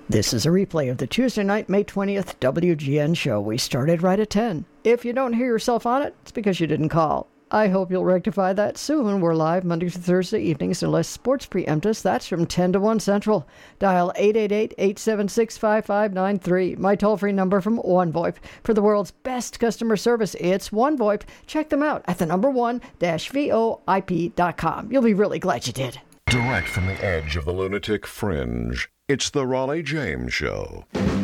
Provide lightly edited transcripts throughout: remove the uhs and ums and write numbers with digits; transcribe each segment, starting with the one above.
This is a replay of the Tuesday night, May 20th WGN show. We started right at 10. If you don't hear yourself on it, it's because you didn't call. I hope you'll rectify that soon. We're live Monday through Thursday evenings unless sports preempt us. That's from 10 to 1 Central. Dial 888-876-5593. My toll-free number from OneVoIP. For the world's best customer service, it's OneVoIP. Check them out at the number one-voip.com. You'll be really glad you did. Direct from the edge of the lunatic fringe, it's the Raleigh James Show.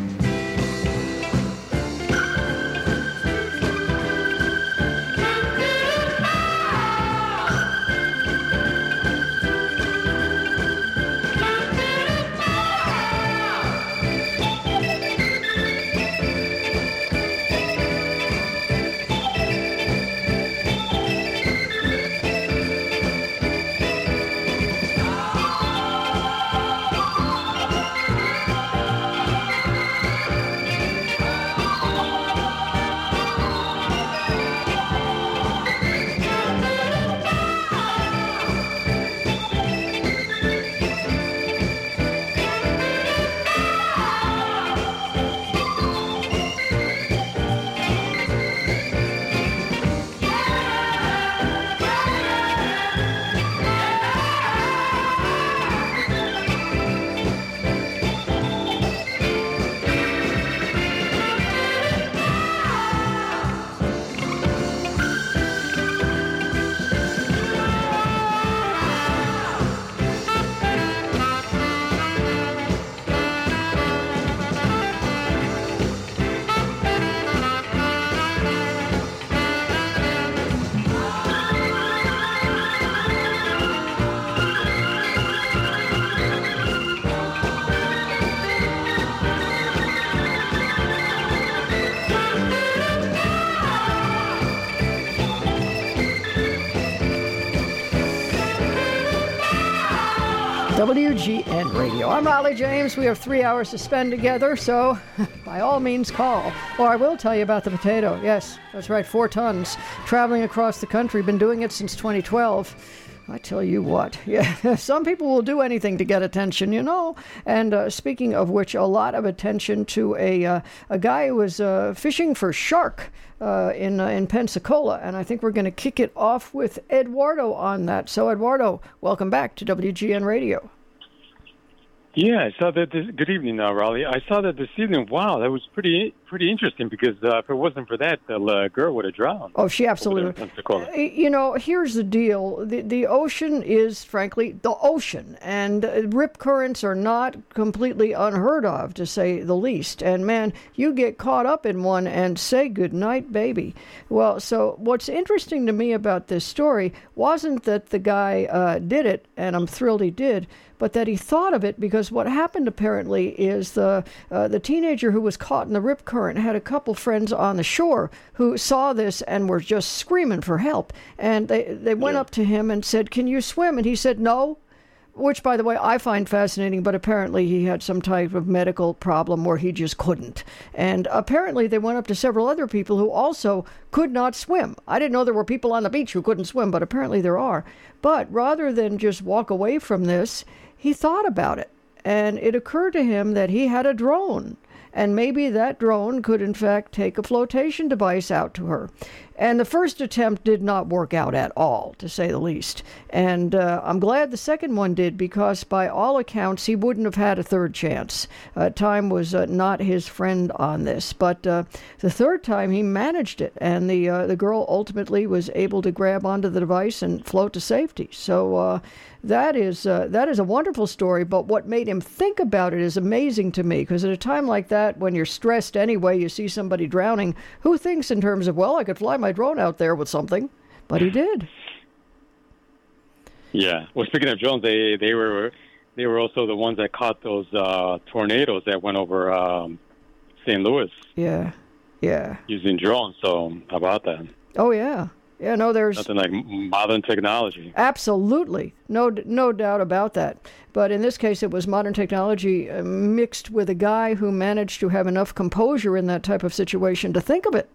WGN Radio. I'm Raleigh James. We have 3 hours to spend together, so by all means call. Or I will tell you about the potato. Yes, that's right, 4 tons. Traveling across the country, been doing it since 2012. I tell you what, yeah, some people will do anything to get attention, you know. And speaking of which, a lot of attention to a guy who was fishing for shark in Pensacola. And I think we're going to kick it off with Eduardo on that. So, Eduardo, welcome back to WGN Radio. Yeah, I saw that. Good evening, Raleigh. I saw that this evening. Wow, that was pretty interesting because if it wasn't for that, the girl would have drowned. Oh, she absolutely. You know, here's the deal: the ocean is, frankly, the ocean, and rip currents are not completely unheard of, to say the least. And man, you get caught up in one and say goodnight, baby. Well, so what's interesting to me about this story wasn't that the guy did it, and I'm thrilled he did, but that he thought of it, because what happened apparently is the teenager who was caught in the rip current had a couple friends on the shore who saw this and were just screaming for help. And they went up to him and said, "Can you swim?" And he said, "No." Which, by the way, I find fascinating, but apparently he had some type of medical problem where he just couldn't. And apparently they went up to several other people who also could not swim. I didn't know there were people on the beach who couldn't swim, but apparently there are. But rather than just walk away from this, he thought about it. And it occurred to him that he had a drone. And maybe that drone could, in fact, take a flotation device out to her. And the first attempt did not work out at all, to say the least. And I'm glad the second one did, because by all accounts, he wouldn't have had a third chance. Time was not his friend on this. But the third time, he managed it. And the girl ultimately was able to grab onto the device and float to safety. So that is a wonderful story. But what made him think about it is amazing to me, because at a time like that, when you're stressed anyway, you see somebody drowning, who thinks in terms of, well, I could fly my drone out there with something? But he did. Yeah. Well, speaking of drones, they were also the ones that caught those tornadoes that went over St. Louis. Yeah. Using drones. So how about that? Oh yeah. Yeah, no, there's nothing like modern technology. Absolutely. No doubt about that. But in this case, it was modern technology mixed with a guy who managed to have enough composure in that type of situation to think of it.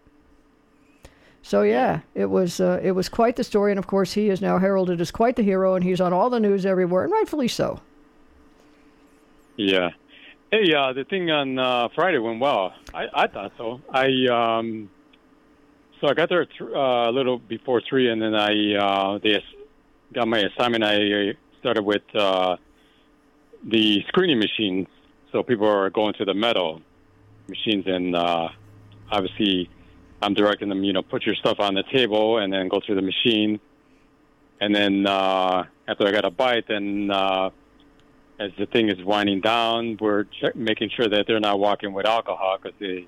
So yeah, it was quite the story, and of course he is now heralded as quite the hero, and he's on all the news everywhere, and rightfully so. Yeah. Hey, the thing on Friday went well. I thought so. So I got there a little before 3, and then they got my assignment. I started with the screening machines. So people are going to the metal machines, and obviously I'm directing them, put your stuff on the table and then go through the machine. And then after I got a bite, then as the thing is winding down, we're making sure that they're not walking with alcohol because they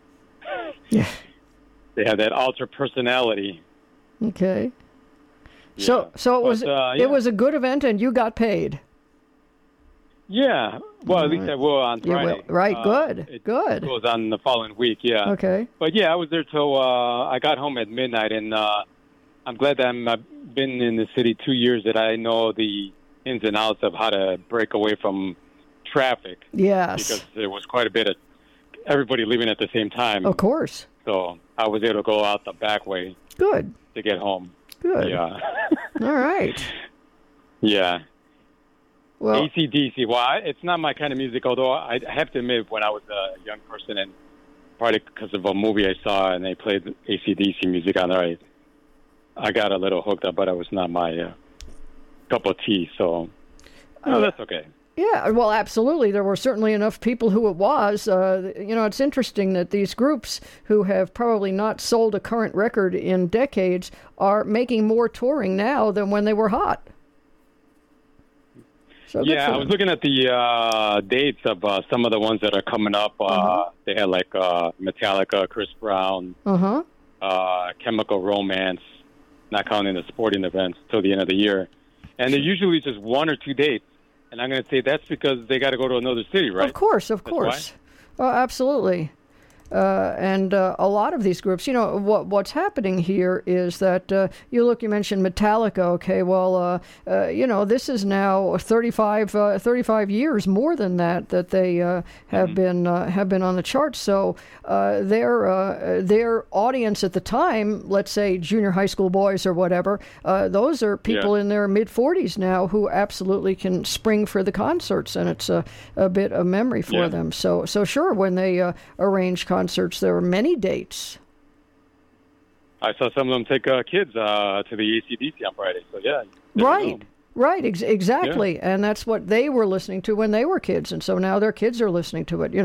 have that alter personality. Okay. Yeah. So it was a good event, and you got paid. Yeah. Well, at least I will on Friday. Right. Good. Good. It goes on the following week. Yeah. Okay. But yeah, I was there till I got home at midnight, and I'm glad that I've been in the city 2 years that I know the ins and outs of how to break away from traffic. Yes. Because there was quite a bit of everybody leaving at the same time. Of course. So I was able to go out the back way. Good. To get home. Good. Yeah. All right. Yeah. Well, AC/DC. Well, it's not my kind of music, although I have to admit, when I was a young person, and probably because of a movie I saw and they played AC/DC music on there, I got a little hooked up, but it was not my cup of tea, so that's okay. Yeah, well, absolutely. There were certainly enough people who it was. It's interesting that these groups who have probably not sold a current record in decades are making more touring now than when they were hot. So yeah, I was looking at the dates of some of the ones that are coming up. They had like Metallica, Chris Brown, Chemical Romance, not counting the sporting events, till the end of the year. And they're usually just 1 or 2 dates. And I'm going to say that's because they got to go to another city, right? Of course. Absolutely. And a lot of these groups, what's happening here is that you mentioned Metallica. Okay, well, this is now 35 years, more than that they have been on the charts. So their audience at the time, let's say junior high school boys or whatever, those are people in their mid-40s now who absolutely can spring for the concerts, and it's a bit of memory for them. So sure, when they arrange concerts, there are many dates. I saw some of them take kids to the AC/DC on Friday. So Right, exactly, and that's what they were listening to when they were kids, and so now their kids are listening to it.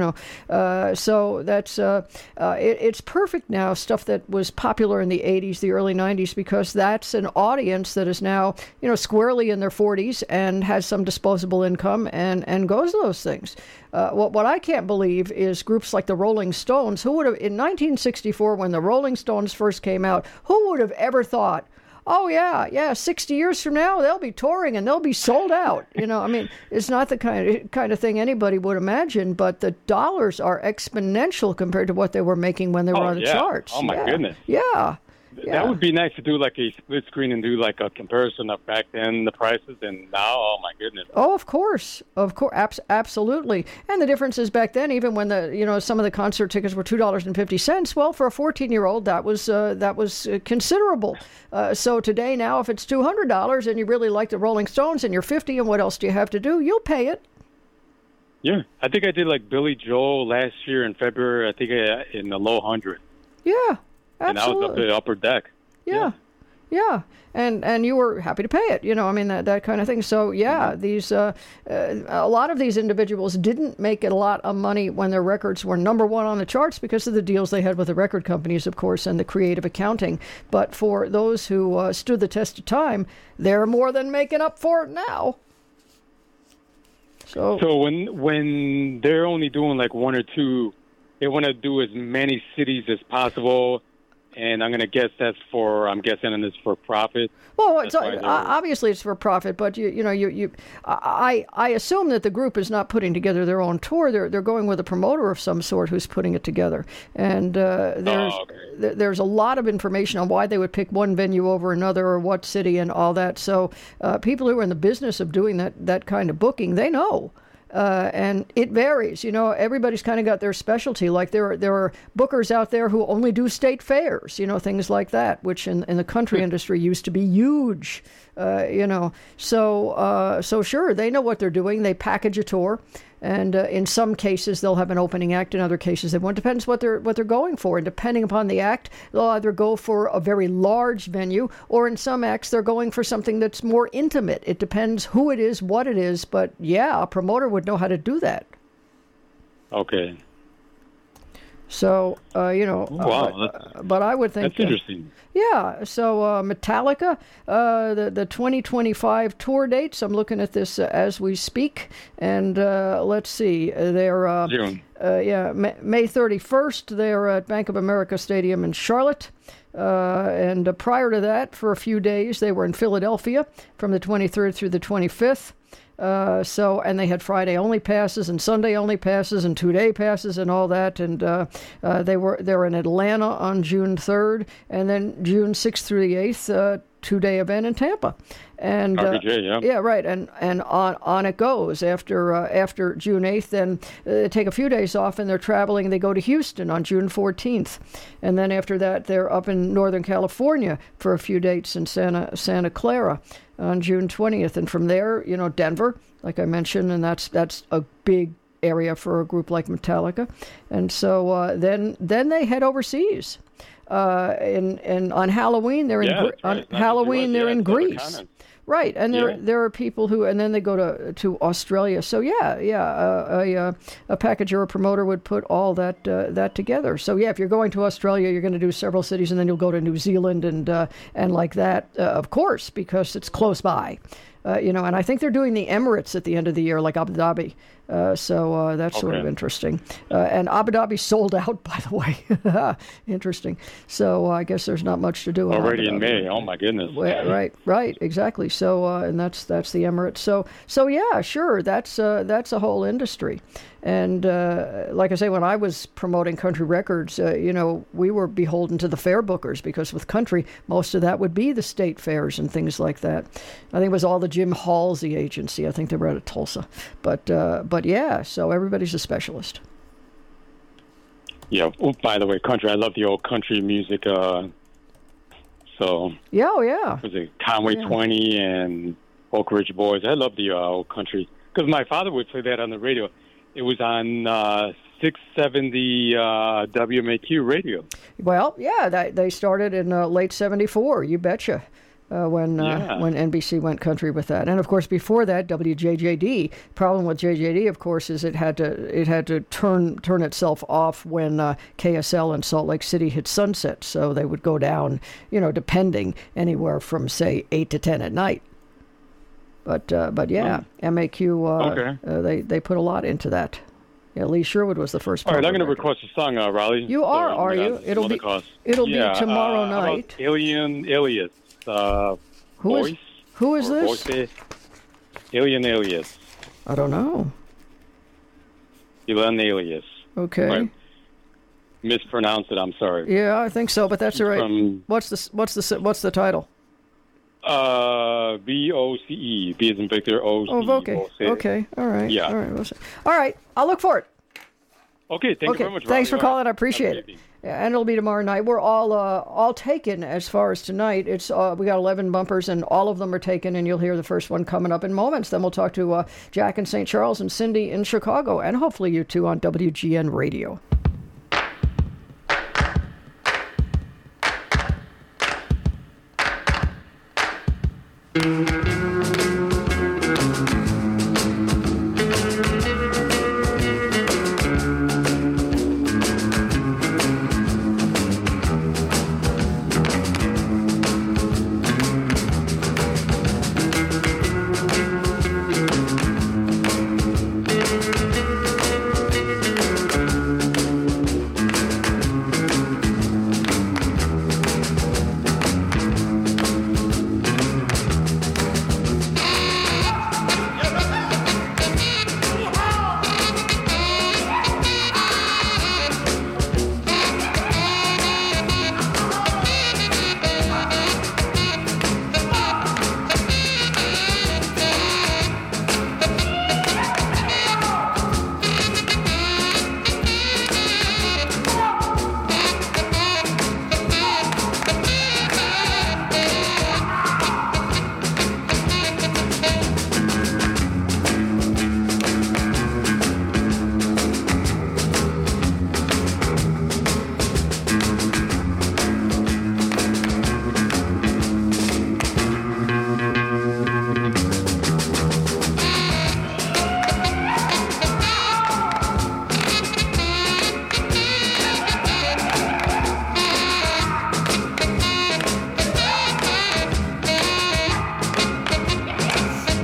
So that's it's perfect now. Stuff that was popular in the '80s, the early '90s, because that's an audience that is now squarely in their 40s and has some disposable income and goes to those things. What I can't believe is groups like the Rolling Stones, who would have in 1964 when the Rolling Stones first came out, who would have ever thought? Oh, yeah, 60 years from now, they'll be touring and they'll be sold out. It's not the kind of thing anybody would imagine, but the dollars are exponential compared to what they were making when they were on the charts. Oh, my goodness. Yeah. That would be nice to do like a split screen and do like a comparison of back then the prices and now. Oh my goodness. Oh, of course, absolutely. And the difference is back then, even when some of the concert tickets were $2.50. Well, for a 14-year-old, that was considerable. So today, now, if it's $200 and you really like the Rolling Stones and you're 50, and what else do you have to do? You'll pay it. Yeah, I think I did like Billy Joel last year in February. I think in the low hundreds. Yeah. Absolutely. And I was up the upper deck. Yeah. And you were happy to pay it, that kind of thing. So, these a lot of these individuals didn't make a lot of money when their records were number one on the charts because of the deals they had with the record companies, of course, and the creative accounting. But for those who stood the test of time, they're more than making up for it now. So when they're only doing like 1 or 2, they want to do as many cities as possible. And I'm going to guess I'm guessing it's for profit. Well, obviously it's for profit, but I assume that the group is not putting together their own tour. They're going with a promoter of some sort who's putting it together. And there's a lot of information on why they would pick one venue over another or what city and all that. So people who are in the business of doing that kind of booking, they know. And it varies. Everybody's kind of got their specialty. Like there are bookers out there who only do state fairs, things like that, which in the country industry used to be huge. So sure, they know what they're doing. They package a tour, And in some cases, they'll have an opening act. In other cases, they won't. Depends what they're going for. And depending upon the act, they'll either go for a very large venue, or in some acts, they're going for something that's more intimate. It depends who it is, what it is. But yeah, a promoter would know how to do that. Okay. So, wow, but I would think... That's interesting. Yeah, so Metallica, the 2025 tour dates, I'm looking at this as we speak, and let's see, they're... June. May 31st, they're at Bank of America Stadium in Charlotte. And prior to that, for a few days, they were in Philadelphia from the 23rd through the 25th. And they had Friday only passes and Sunday only passes and 2-day passes and all that. And they were in Atlanta on June 3rd, and then June 6th through the 8th, 2-day event in Tampa. And RPJ, yeah, right, and on it goes. After June 8th, then they take a few days off and they're traveling. They go to Houston on June 14th, and then after that they're up in Northern California for a few dates in Santa Clara on June 20th, and from there, Denver, like I mentioned, and that's a big area for a group like Metallica, and so then they head overseas. And on Halloween they're in Greece. Right, and there are people who, and then they go to Australia. So a package or a promoter would put all that together. So if you're going to Australia, you're going to do several cities, and then you'll go to New Zealand and like that, of course, because it's close by. And I think they're doing the Emirates at the end of the year, like Abu Dhabi. So that's sort of interesting. And Abu Dhabi sold out, by the way. Interesting. So I guess there's not much to do. Already in May. Oh my goodness. Well, right, exactly. So and that's the Emirates. So yeah, sure. That's a whole industry. And like I say, when I was promoting country records, we were beholden to the fair bookers, because with country, most of that would be the state fairs and things like that. I think it was all the Jim Halsey agency. I think they were out of Tulsa. But yeah, so everybody's a specialist. Yeah. Oh, by the way, country. I love the old country music. So. Yeah. Oh, yeah. Was it Conway 20 and Oak Ridge Boys? I love the old country, because my father would play that on the radio. It was on 670 WMAQ radio. Well, yeah, they started in late '74. You betcha. When NBC went country with that, and of course before that, WJJD. Problem with JJD, of course, is it had to turn itself off when KSL in Salt Lake City hit sunset. So they would go down, depending anywhere from say 8 to 10 at night. But yeah, MAQ. They put a lot into that. Yeah, Lee Sherwood was the first. All right, I'm going to request a song, Raleigh. You are you? It'll be tomorrow night. Alien Alias. Who is this? Voice, Alien Alias. I don't know. Alien Alias. Okay. Right. Mispronounced it. I'm sorry. Yeah, I think so, but that's all right. What's the title? VOCE. B as in Victor. OCE. Oh, Voce. Okay. All right. Yeah. All right. I'll look for it. Okay. Thank you very much. Thanks for calling. I appreciate it. Yeah, and it'll be tomorrow night. We're all taken as far as tonight. It's we got 11 bumpers, and all of them are taken, and you'll hear the first one coming up in moments. Then we'll talk to Jack in St. Charles and Cindy in Chicago, and hopefully you two on WGN Radio.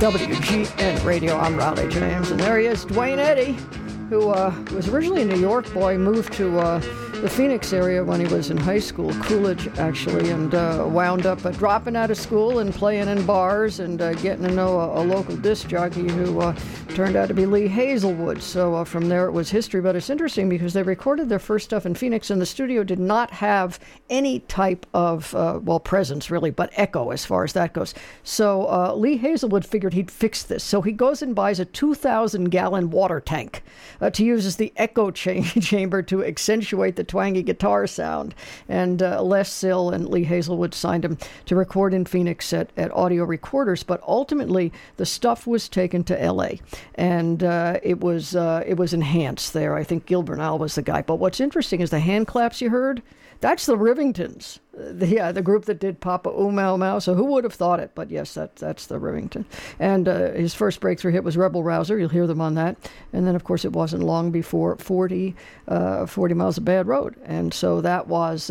WGN Radio. I'm Raleigh James, and there he is, Dwayne Eddy, who was originally a New York boy, moved to the Phoenix area when he was in high school, Coolidge actually, and wound up dropping out of school and playing in bars and getting to know a local disc jockey who turned out to be Lee Hazelwood. So from there it was history, but it's interesting because they recorded their first stuff in Phoenix, and the studio did not have any type of, presence really, but echo as far as that goes. So Lee Hazelwood figured he'd fix this. So he goes and buys a 2,000-gallon water tank to use as the echo chamber to accentuate the twangy guitar sound. And Les Sill and Lee Hazelwood signed him to record in Phoenix at Audio Recorders, but ultimately the stuff was taken to L.A. and it was enhanced there. I think Gil Bernal was the guy. But what's interesting is the hand claps you heard. That's the Rivingtons, the group that did Papa Oom Mau Mau. So who would have thought it? But yes, that's the Rivington. And his first breakthrough hit was Rebel Rouser. You'll hear them on that. And then, of course, it wasn't long before 40 Miles of Bad Road. And so that was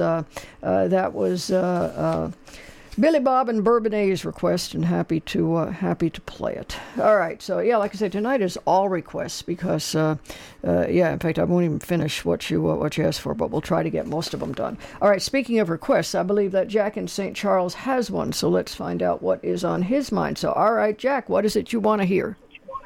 Billy Bob and Bourbonnais' request, and happy to play it. All right, so yeah, like I said, tonight is all requests because in fact, I won't even finish what you asked for, but we'll try to get most of them done. All right, speaking of requests, I believe that Jack in St. Charles has one, so let's find out what is on his mind. So, all right, Jack, what is it you want to hear?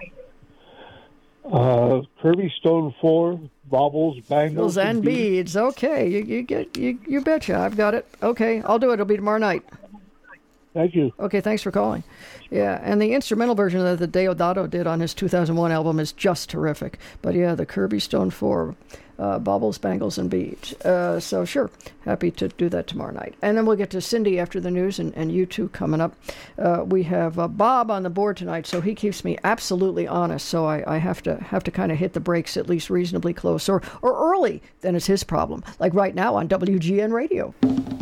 Kirby Stone 4, Baubles, Bangles, and Beads. Okay, you betcha. I've got it. Okay, I'll do it. It'll be tomorrow night. Thank you. Okay, thanks for calling. Yeah, and the instrumental version that the Deodato did on his 2001 album is just terrific. But yeah, the Kirby Stone 4, Baubles, Bangles, and Beads. So sure, happy to do that tomorrow night. And then we'll get to Cindy after the news and you two coming up. We have Bob on the board tonight, so he keeps me absolutely honest. So I have to kind of hit the brakes at least reasonably close or early. Then it's his problem. Like right now on WGN Radio.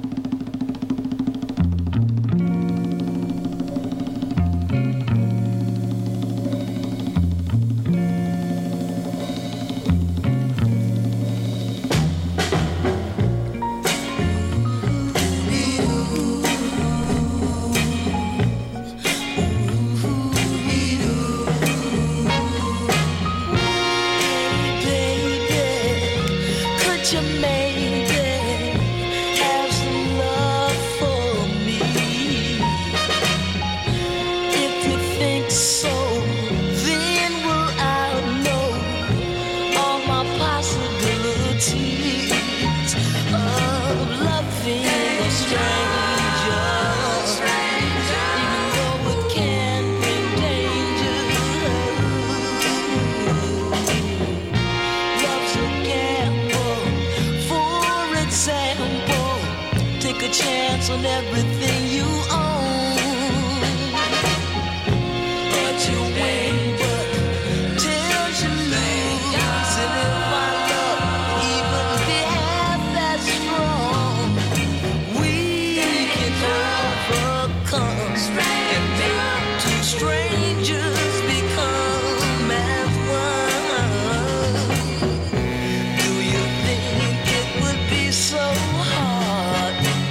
On everything you own, but you win, but till you lose. And if our love even be half as strong, we can overcome and make two strangers become as one. Do you think it would be so hard?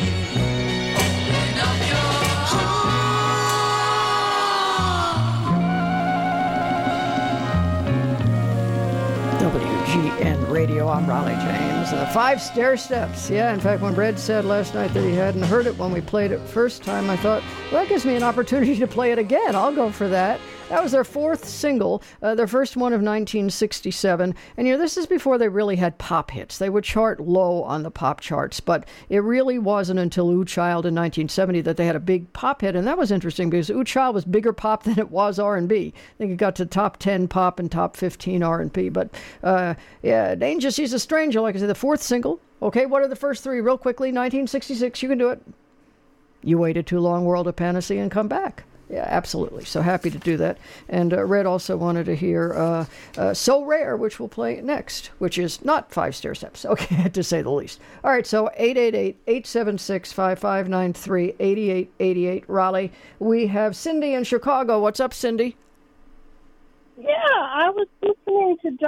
WGN Radio, I'm Raleigh James. The 5 stair steps. Yeah, in fact, when Red said last night that he hadn't heard it when we played it first time, I thought, well, that gives me an opportunity to play it again. I'll go for that. That was their 4th single, their first one of 1967. And, this is before they really had pop hits. They would chart low on the pop charts, but it really wasn't until Ooh Child in 1970 that they had a big pop hit. And that was interesting because Ooh Child was bigger pop than it was R&B. I think it got to top 10 pop and top 15 R&B. But, Danger, She's a Stranger, like I said, the 4th single. Okay, what are the first 3? Real quickly, 1966, you can do it. You Waited Too Long, World of Panacea, and Come Back. Yeah, absolutely. So happy to do that. And Red also wanted to hear So Rare, which we'll play next, which is not 5 stair steps, okay, to say the least. All right, so 888-876-5593, 8888 Raleigh. We have Cindy in Chicago. What's up, Cindy? Yeah, I was listening to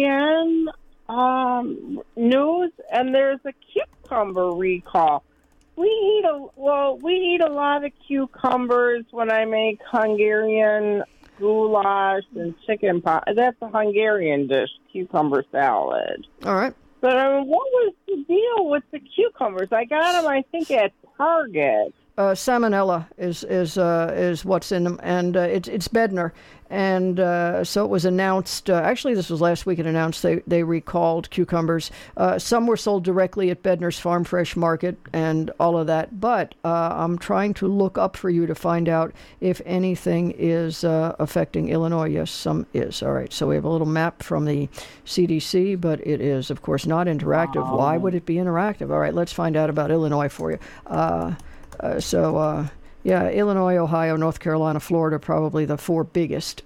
WGN news, and there's a cucumber recall. we eat a lot of cucumbers when I make Hungarian goulash and chicken pot. That's a Hungarian dish, cucumber salad. All right. But what was the deal with the cucumbers? I got them, I think, at Target. Salmonella is what's in them, and it's Bednar. And so it was announced, actually this was last week, it announced they recalled cucumbers. Some were sold directly at Bednar's Farm Fresh Market and all of that. But I'm trying to look up for you to find out if anything is affecting Illinois. Yes, some is. All right, so we have a little map from the CDC, but it is, of course, not interactive. Why would it be interactive? All right, let's find out about Illinois for you. Yeah, Illinois, Ohio, North Carolina, Florida, probably the four biggest.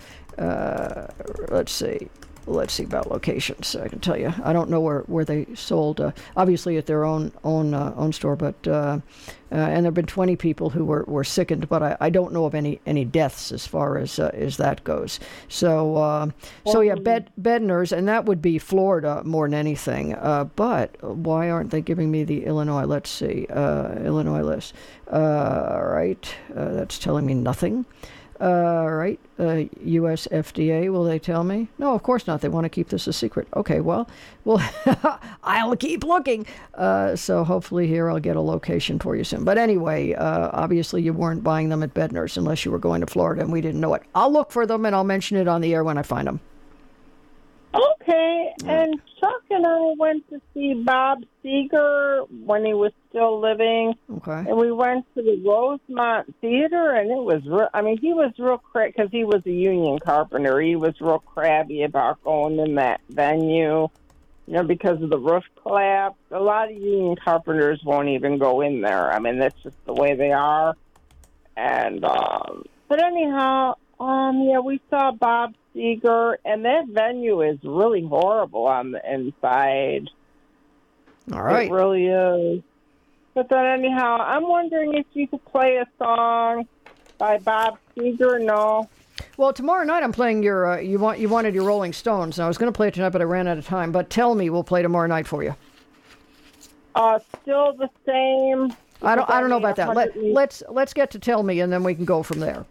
Let's see about locations. I can tell you. I don't know where they sold. Obviously at their own store, but and there've been 20 people who were sickened, but I don't know of any deaths as far as that goes. So yeah, Bednar's, and that would be Florida more than anything. But why aren't they giving me the Illinois? Let's see, Illinois list. All right, that's telling me nothing. Right, U.S. FDA, will they tell me? No, of course not. They want to keep this a secret. Okay, well, I'll keep looking. So hopefully here I'll get a location for you soon. But anyway, obviously you weren't buying them at Bednar's unless you were going to Florida and we didn't know it. I'll look for them and I'll mention it on the air when I find them. Okay, and Chuck and I went to see Bob Seger when he was still living. Okay. And we went to the Rosemont Theater, and it was he was real because he was a union carpenter. He was real crabby about going in that venue, because of the roof collapse. A lot of union carpenters won't even go in there. I mean, that's just the way they are. And, but anyhow, we saw Bob Seger, and that venue is really horrible on the inside. All right. It really is. But then anyhow, I'm wondering if you could play a song by Bob Seger. No. Well, tomorrow night I'm playing your, you wanted your Rolling Stones. And I was going to play it tonight, but I ran out of time. But tell me, we'll play tomorrow night for you. Still the same. I don't know about that. Let's get to tell me, and then we can go from there.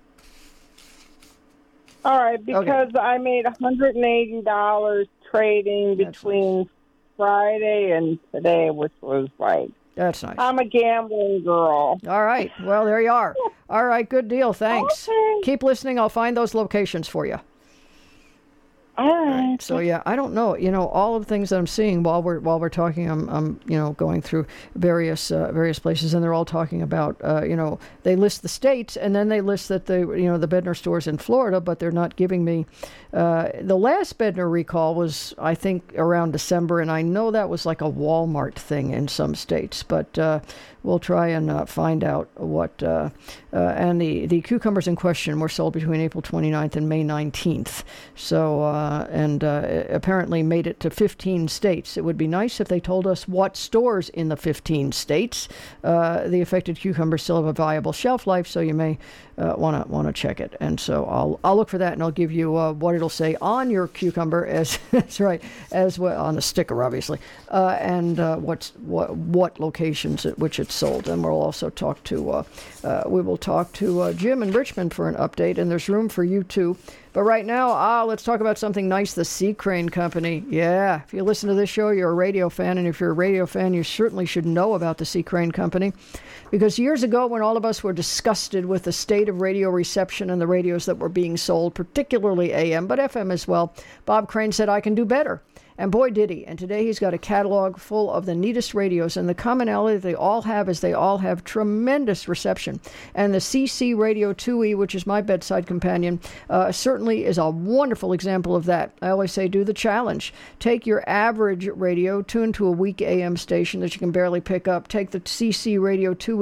All right, because I made $180 trading between Friday and today, which was like... That's nice. I'm a gambling girl. All right. Well, there you are. All right, good deal. Thanks. Okay. Keep listening. I'll find those locations for you. All right. So yeah, I don't know. All of the things that I'm seeing while we're talking, I'm going through various places, and they're all talking about they list the states, and then they list that the Bednar stores in Florida, but they're not giving me. The last Bednar recall was, I think, around December, and I know that was like a Walmart thing in some states, but we'll try and find out what. And the cucumbers in question were sold between April 29th and May 19th. So, apparently made it to 15 states. It would be nice if they told us what stores in the 15 states. The affected cucumbers still have a viable shelf life, so you may want to check it. And so I'll look for that, and I'll give you what it'll say on your cucumber, that's right, as well on the sticker, obviously, and what locations at which it's sold. And we'll also talk to Jim in Richmond for an update, and there's room for you too. But right now, let's talk about something nice, the Sea Crane Company. Yeah, if you listen to this show, you're a radio fan, and if you're a radio fan, you certainly should know about the Sea Crane Company. Because years ago, when all of us were disgusted with the state of radio reception and the radios that were being sold, particularly AM, but FM as well, Bob Crane said, I can do better. And boy, did he. And today he's got a catalog full of the neatest radios. And the commonality they all have is they all have tremendous reception. And the CC Radio 2E, which is my bedside companion, certainly is a wonderful example of that. I always say, do the challenge. Take your average radio, tune to a weak AM station that you can barely pick up. Take the CC Radio 2E,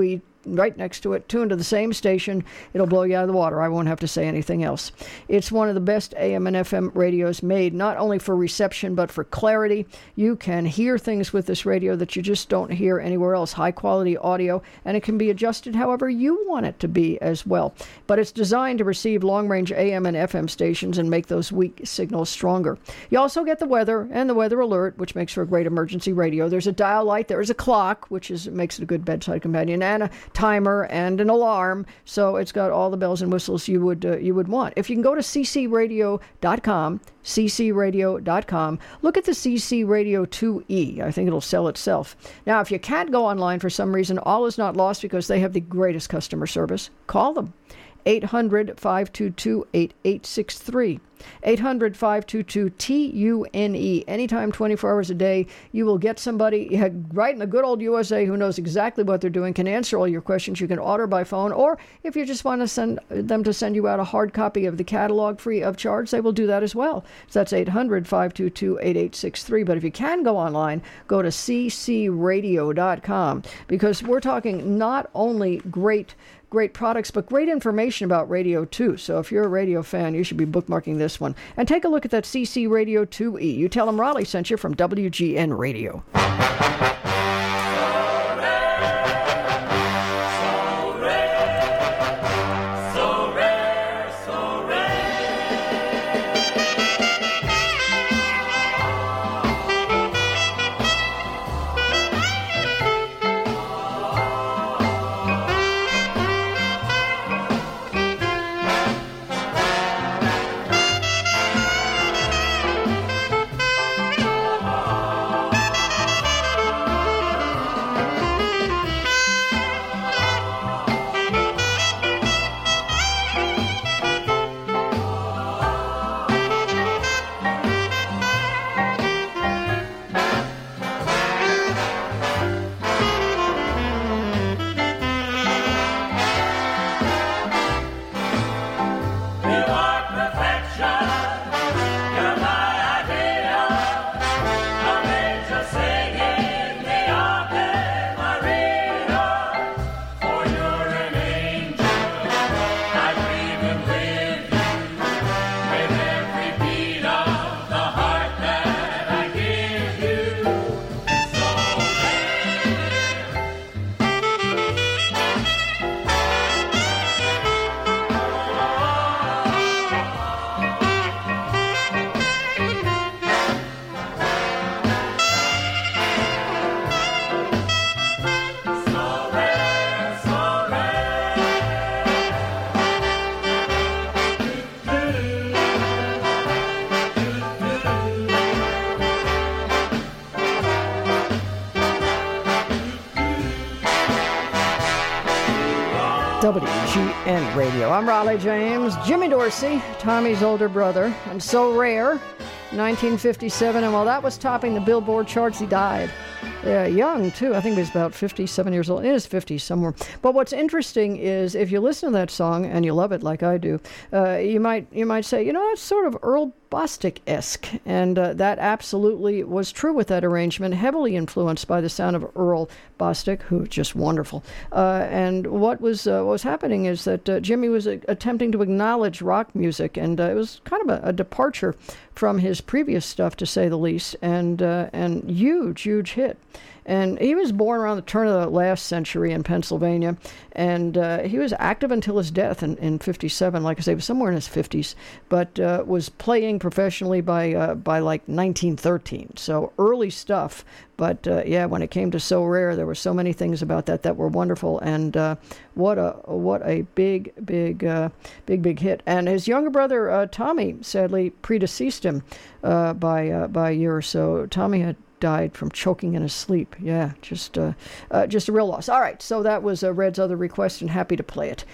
right next to it, tuned to the same station. It'll blow you out of the water. I won't have to say anything else. It's one of the best AM and FM radios made, not only for reception, but for clarity. You can hear things with this radio that you just don't hear anywhere else. High-quality audio, and it can be adjusted however you want it to be as well. But it's designed to receive long-range AM and FM stations and make those weak signals stronger. You also get the weather and the weather alert, which makes for a great emergency radio. There's a dial light, there is a clock, which makes it a good bedside companion, and a timer and an alarm. So it's got all the bells and whistles you would want. If you can go to ccradio.com, ccradio.com, look at the CC Radio 2E. I think it'll sell itself. Now, if you can't go online for some reason, all is not lost because they have the greatest customer service. Call them. 800-522-8863. 800-522-TUNE. Anytime, 24 hours a day, you will get somebody right in the good old USA who knows exactly what they're doing, can answer all your questions. You can order by phone, or if you just want to send them to send you out a hard copy of the catalog free of charge, they will do that as well. So that's 800-522-8863. But if you can go online, go to ccradio.com, because we're talking not only great products, but great information about radio too. So if you're a radio fan, you should be bookmarking this one. And take a look at that CC Radio 2E. You tell them Raleigh sent you from WGN Radio. WGN Radio. I'm Raleigh James. Jimmy Dorsey, Tommy's older brother, and So Rare, 1957. And while that was topping the Billboard charts, he died. Young, too. I think he was about 57 years old. In his 50s somewhere. But what's interesting is if you listen to that song, and you love it like I do, you might say, you know, that's sort of Earl Bostic-esque. And that absolutely was true with that arrangement, heavily influenced by the sound of Earl Bostic, who was just wonderful. And what was happening is that Jimmy was attempting to acknowledge rock music, and it was kind of a departure from his previous stuff, to say the least, and huge hit. And he was born around the turn of the last century in Pennsylvania, and he was active until his death in 57. Like I say, he was somewhere in his 50s, but was playing professionally by like 1913. So early stuff. But when it came to So Rare, there were so many things about that were wonderful, and what a big hit. And his younger brother Tommy sadly predeceased him by a year or so. Tommy had died from choking in his sleep. Yeah, just a real loss. All right, so that was Red's other request, and happy to play it.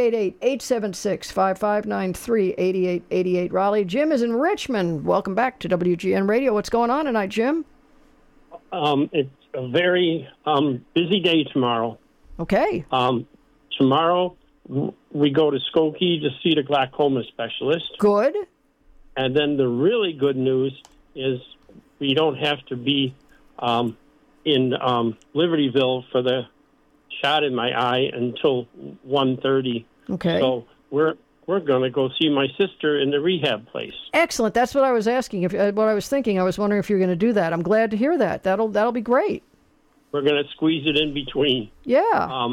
888-876-5593, 8888 Raleigh. Jim is in Richmond. Welcome back to WGN Radio. What's going on tonight, Jim? It's a very busy day tomorrow. Okay. Tomorrow we go to Skokie to see the glaucoma specialist. Good. And then the really good news is we don't have to be in Libertyville for the shot in my eye until 1:30. Okay. So we're going to go see my sister in the rehab place. Excellent. That's what I was asking. What I was thinking. I was wondering if you're going to do that. I'm glad to hear that. That'll be great. We're going to squeeze it in between. Yeah.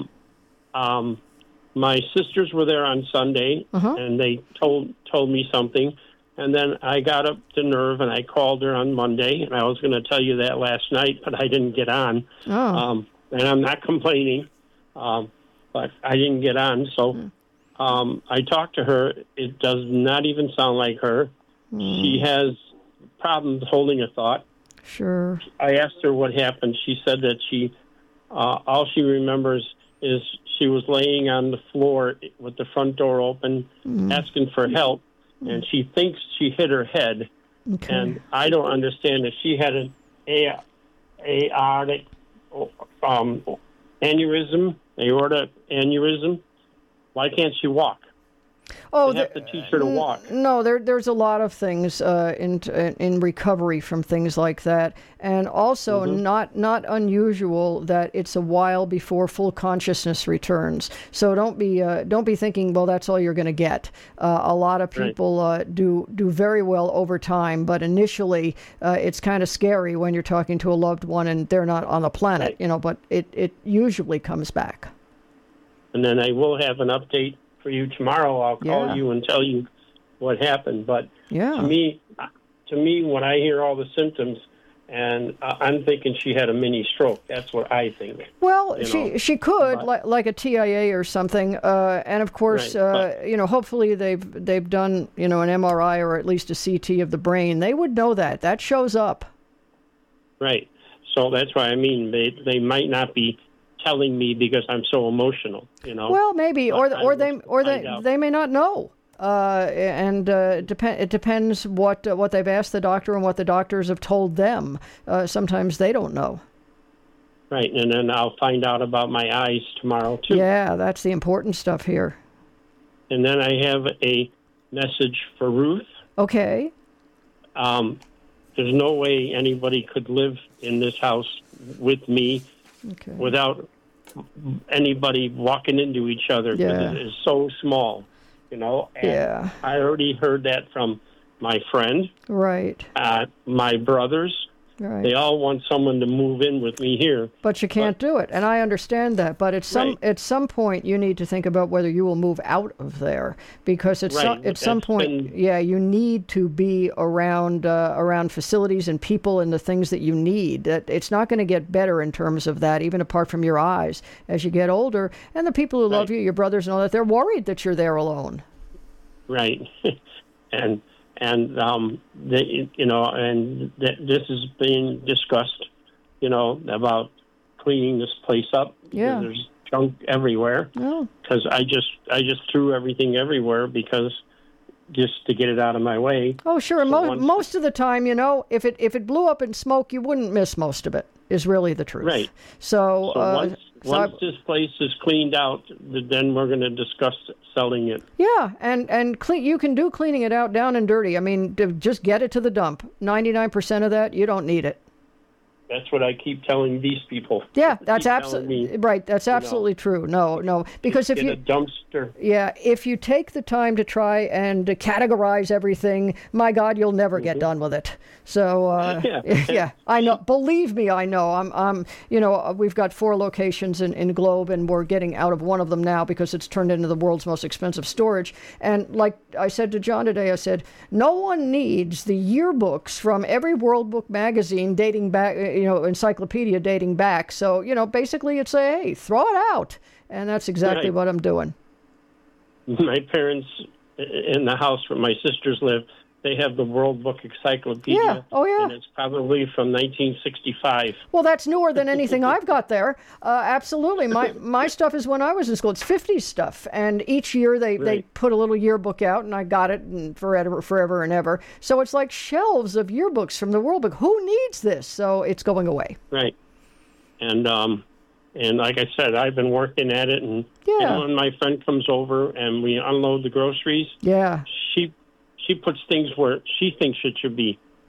My sisters were there on Sunday, and they told me something. And then I got up the nerve, and I called her on Monday, and I was going to tell you that last night, but I didn't get on. Oh. And I'm not complaining, but I didn't get on. So I talked to her. It does not even sound like her. She has problems holding a thought. Sure. I asked her what happened. She said that all she remembers is she was laying on the floor with the front door open, asking for help, and she thinks she hit her head. Okay. And I don't understand if she had an aortic aorta aneurysm. Why can't she walk? Oh, they have to teach her to walk. No, there's a lot of things in recovery from things like that, and also not unusual that it's a while before full consciousness returns. So don't be thinking, well, that's all you're going to get. A lot of people do very well over time, but initially it's kind of scary when you're talking to a loved one and they're not on the planet, But it usually comes back. And then I will have an update for you tomorrow. I'll call you and tell you what happened. But to me, when I hear all the symptoms, and I'm thinking she had a mini stroke. That's what I think. Well, she could, like a TIA or something. And of course, hopefully they've done an MRI or at least a CT of the brain. They would know that. That shows up. Right. So that's why I mean they might not be telling me because I'm so emotional, Well, maybe, or they may not know, it depends what they've asked the doctor and what the doctors have told them. Sometimes they don't know. Right, and then I'll find out about my eyes tomorrow too. Yeah, that's the important stuff here. And then I have a message for Ruth. Okay. There's no way anybody could live in this house with me. Okay. Without anybody walking into each other, because it is so small, And I already heard that from my friend, right? My brothers. Right. They all want someone to move in with me here. But you can't do it, and I understand that. But at some point, you need to think about whether you will move out of there, because at some point, you need to be around facilities and people and the things that you need. That it's not going to get better in terms of that, even apart from your eyes, as you get older. And the people who love you, your brothers and all that, they're worried that you're there alone. Right, this is being discussed, about cleaning this place up. Yeah. There's junk everywhere. Because I just threw everything everywhere just to get it out of my way. Oh, sure. So most of the time, if it blew up in smoke, you wouldn't miss most of it, is really the truth. Right. So once this place is cleaned out, then we're going to discuss selling it. Yeah, and you can do cleaning it out down and dirty. I mean, just get it to the dump. 99% of that, you don't need it. That's what I keep telling these people. Yeah, that's absolutely right. That's absolutely true. No, because if you a dumpster. Yeah, if you take the time to try and categorize everything, my God, you'll never get done with it. So I know. Believe me, I know. I'm we've got 4 locations in Globe, and we're getting out of one of them now because it's turned into the world's most expensive storage. And like I said to John today, I said, no one needs the yearbooks from every World Book magazine dating back, encyclopedia dating back. So, basically it's hey, throw it out. And that's exactly what I'm doing. My parents in the house where my sisters live, they have the World Book Encyclopedia. Yeah. Oh, yeah. And it's probably from 1965. Well, that's newer than anything I've got there. Absolutely. My stuff is when I was in school. It's 50s stuff. And each year they put a little yearbook out, and I got it forever and ever. So it's like shelves of yearbooks from the World Book. Who needs this? So it's going away. Right. And like I said, I've been working at it. And when my friend comes over and we unload the groceries, she puts things where she thinks it should be.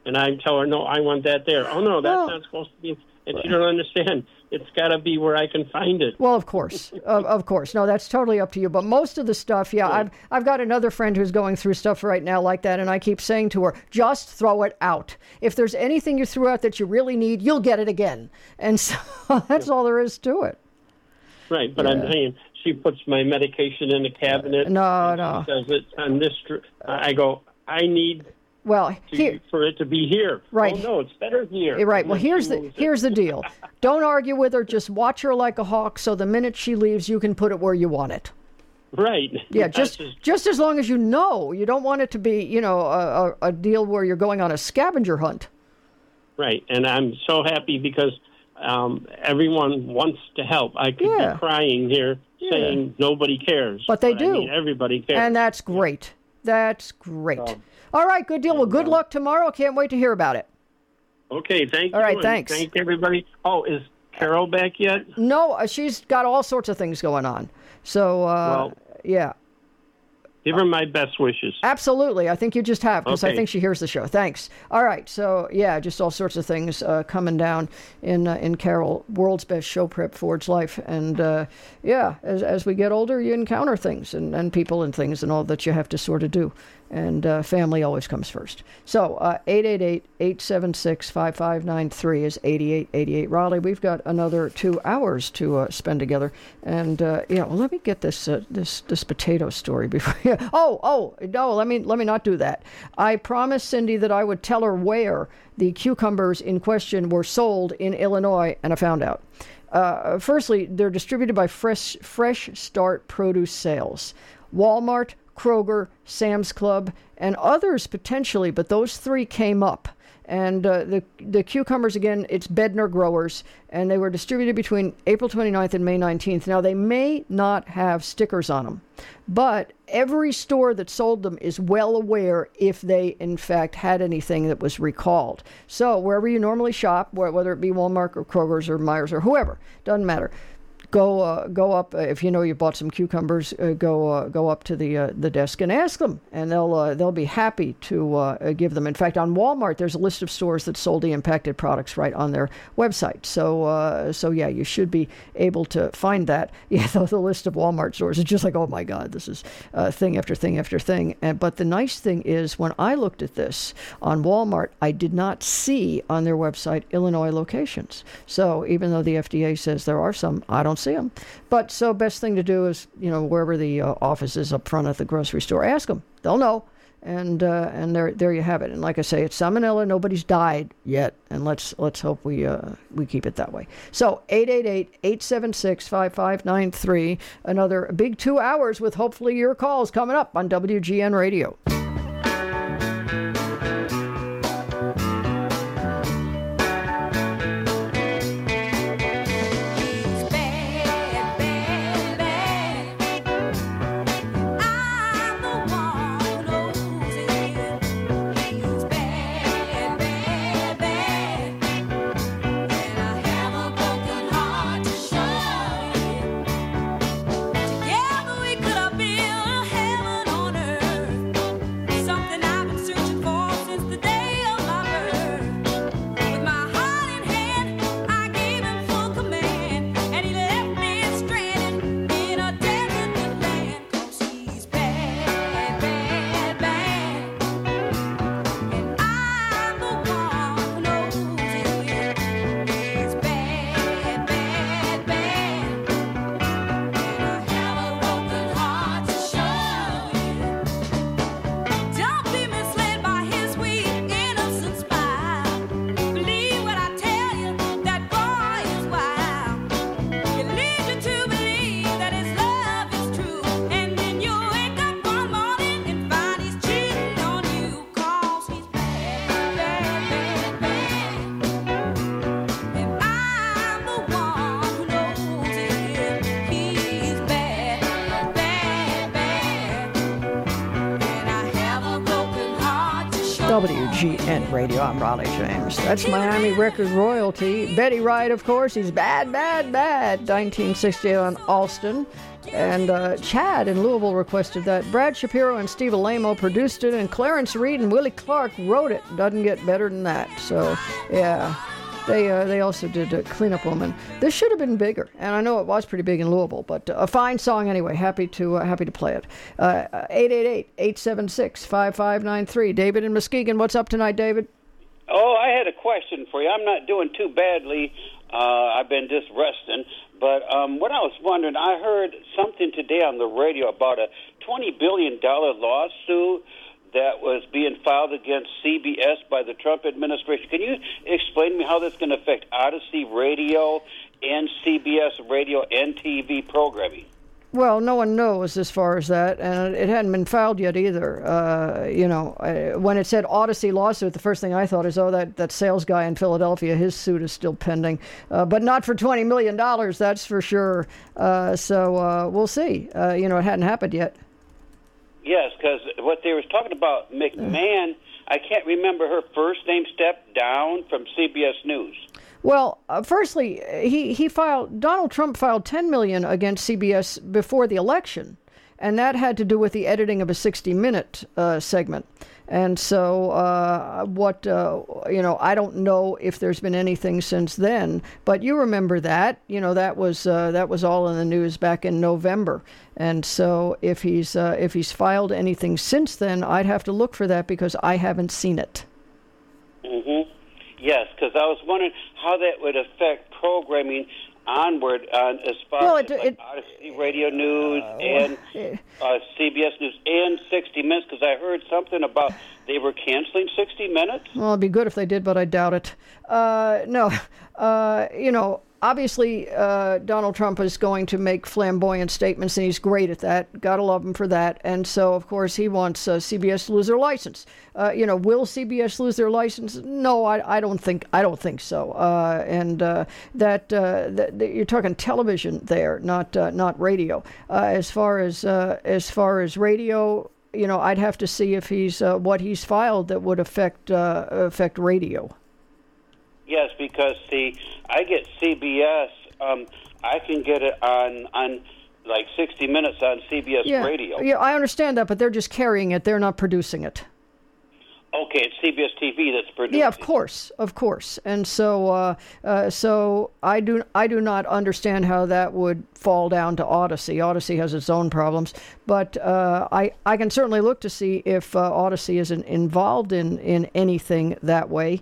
and I tell her, no, I want that there. Oh, no, that's not supposed to be. And she don't understand. It's got to be where I can find it. Well, of course. Of course. No, that's totally up to you. But most of the stuff, I've got another friend who's going through stuff right now like that, and I keep saying to her, just throw it out. If there's anything you threw out that you really need, you'll get it again. And so that's all there is to it. Right, but I'm saying she puts my medication in the cabinet. No. She says it's on this. I go, I need... Well, for it to be here. Right. Oh, no, it's better here. Right. Well, here's the deal. Don't argue with her. Just watch her like a hawk, so the minute she leaves, you can put it where you want it. Right. Yeah, just as long as you know. You don't want it to be, a deal where you're going on a scavenger hunt. Right. And I'm so happy because everyone wants to help. I could be crying here saying nobody cares. But they do. I mean, everybody cares. And that's great. That's great. All right, good deal. Well, good luck tomorrow. Can't wait to hear about it. Okay, thank you. All right, thanks. Thank everybody. Oh, is Carol back yet? No, she's got all sorts of things going on. So, yeah. Give her my best wishes. Absolutely. I think you just have, because I think she hears the show. Thanks. All right. So, yeah, just all sorts of things coming down in Carol, World's Best Show Prep, Ford's Life. And, as we get older, you encounter things and people and things and all that you have to sort of do. And family always comes first. So 888-876-5593 is 8888 Raleigh. We've got another 2 hours to spend together. And, let me get this potato story before. No, let me not do that. I promised Cindy that I would tell her where the cucumbers in question were sold in Illinois, and I found out. Firstly, they're distributed by Fresh Start Produce Sales. Walmart, Kroger, Sam's Club, and others potentially, but those three came up. And the cucumbers, again, it's Bednar Growers, and they were distributed between April 29th and May 19th. Now, they may not have stickers on them, but every store that sold them is well aware if they, in fact, had anything that was recalled. So wherever you normally shop, whether it be Walmart or Kroger's or Myers or whoever, doesn't matter. Go up if you know you bought some cucumbers. Go up to the desk and ask them, and they'll be happy to give them. In fact, on Walmart, there's a list of stores that sold the impacted products right on their website. So you should be able to find that. Yeah, the list of Walmart stores is just like, oh my God, this is thing after thing after thing. But the nice thing is, when I looked at this on Walmart, I did not see on their website Illinois locations. So even though the FDA says there are some, I don't see them. But so best thing to do is, wherever the office is up front at the grocery store, ask them. They'll know. And there you have it. And like I say, it's salmonella. Nobody's died yet. And let's hope we keep it that way. So 888-876-5593. Another big 2 hours with hopefully your calls coming up on WGN Radio. WGN Radio. I'm Raleigh James. That's Miami record royalty. Betty Wright, of course. He's bad, bad, bad. 1968 on Alston. And Chad in Louisville requested that. Brad Shapiro and Steve Alamo produced it, and Clarence Reed and Willie Clark wrote it. Doesn't get better than that. So, yeah. They also did Clean Up Woman. This should have been bigger, and I know it was pretty big in Louisville, but a fine song anyway. Happy to play it. 888-876-5593. David in Muskegon, what's up tonight, David? Oh, I had a question for you. I'm not doing too badly. I've been just resting. But what I was wondering, I heard something today on the radio about a $20 billion lawsuit that was being filed against CBS by the Trump administration. Can you explain to me how that's going to affect Odyssey Radio and CBS radio and TV programming? Well, no one knows as far as that, and it hadn't been filed yet either. When it said Odyssey lawsuit, the first thing I thought is, that sales guy in Philadelphia, his suit is still pending. But not for $20 million, that's for sure. So we'll see. It hadn't happened yet. Yes, because what they were talking about, McMahon, I can't remember her first name, stepped down from CBS News. Well, firstly, Donald Trump filed $10 million against CBS before the election, and that had to do with the editing of a 60-minute segment. And so I don't know if there's been anything since then, but you remember that. That was all in the news back in November. And so if he's filed anything since then, I'd have to look for that because I haven't seen it. Mm-hmm. Yes, because I was wondering how that would affect programming onward as far as Odyssey Radio News and CBS News and 60 Minutes, because I heard something about they were canceling 60 Minutes. Well, it'd be good if they did, but I doubt it. Obviously, Donald Trump is going to make flamboyant statements, and he's great at that. Gotta love him for that. And so, of course, he wants CBS to lose their license. Will CBS lose their license? No, I don't think so. That you're talking television there, not radio. As far as radio, I'd have to see if he's what he's filed that would affect radio. Yes, because I get CBS. I can get it on like 60 Minutes on CBS Radio. Yeah, I understand that, but they're just carrying it. They're not producing it. Okay, it's CBS TV that's producing. Yeah, of course. And so I do not understand how that would fall down to Odyssey. Odyssey has its own problems, but I can certainly look to see if Odyssey isn't involved in anything that way.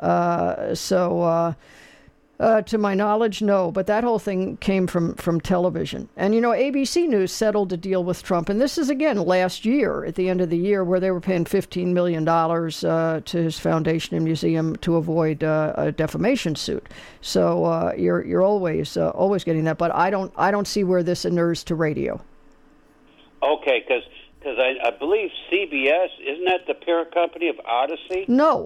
To my knowledge, no. But that whole thing came from television. And, ABC News settled a deal with Trump. And this is, again, last year, at the end of the year, where they were paying $15 million to his foundation and museum to avoid a defamation suit. So you're always getting that. But I don't see where this inures to radio. Okay, because I believe CBS, isn't that the parent company of Odyssey? No.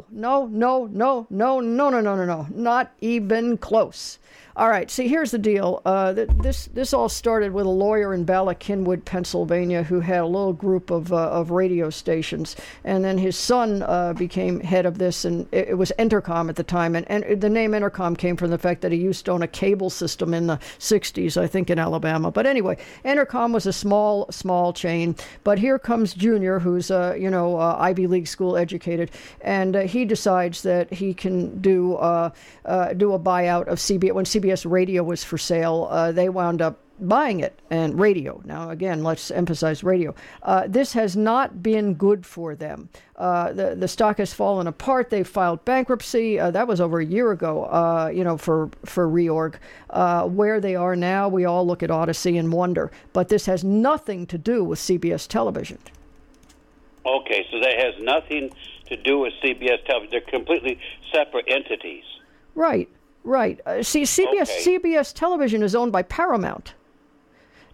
Not even close. All right, see, here's the deal. This all started with a lawyer in Bala Cynwyd, Pennsylvania, who had a little group of radio stations, and then his son became head of this, and it was Entercom at the time, and the name Entercom came from the fact that he used to own a cable system in the 60s, I think, in Alabama. But anyway, Entercom was a small chain, but here comes Junior, who's Ivy League school educated, and he decides that he can do a buyout of CBS. When CBS Radio was for sale, they wound up buying it, and radio. Now, again, let's emphasize radio. This has not been good for them. The stock has fallen apart. They filed bankruptcy. That was over a year ago, for reorg. Where they are now, we all look at Odyssey and wonder. But this has nothing to do with CBS television. Okay, so that has nothing to do with CBS television. They're completely separate entities. Right. CBS television is owned by Paramount.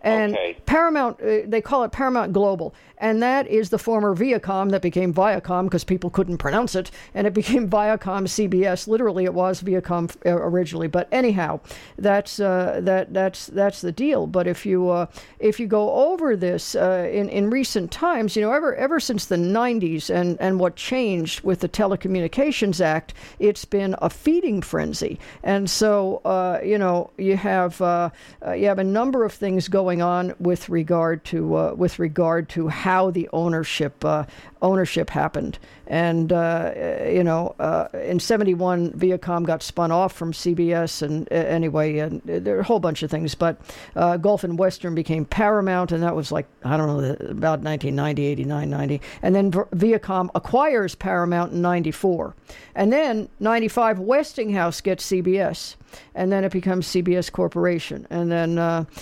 And Paramount, they call it Paramount Global. And that is the former Viacom that became Viacom because people couldn't pronounce it. And it became Viacom CBS. Literally, it was Viacom originally. But anyhow, that's the deal. But if you go over this in recent times, ever since the 90s and what changed with the Telecommunications Act, it's been a feeding frenzy. And so you have a number of things going on with regard to how the ownership happened. And in '71, Viacom got spun off from CBS, and there are a whole bunch of things. But Gulf and Western became Paramount, and that was about 1990, 89, 90. And then Viacom acquires Paramount in '94, and then '95, Westinghouse gets CBS. And then it becomes CBS Corporation. And then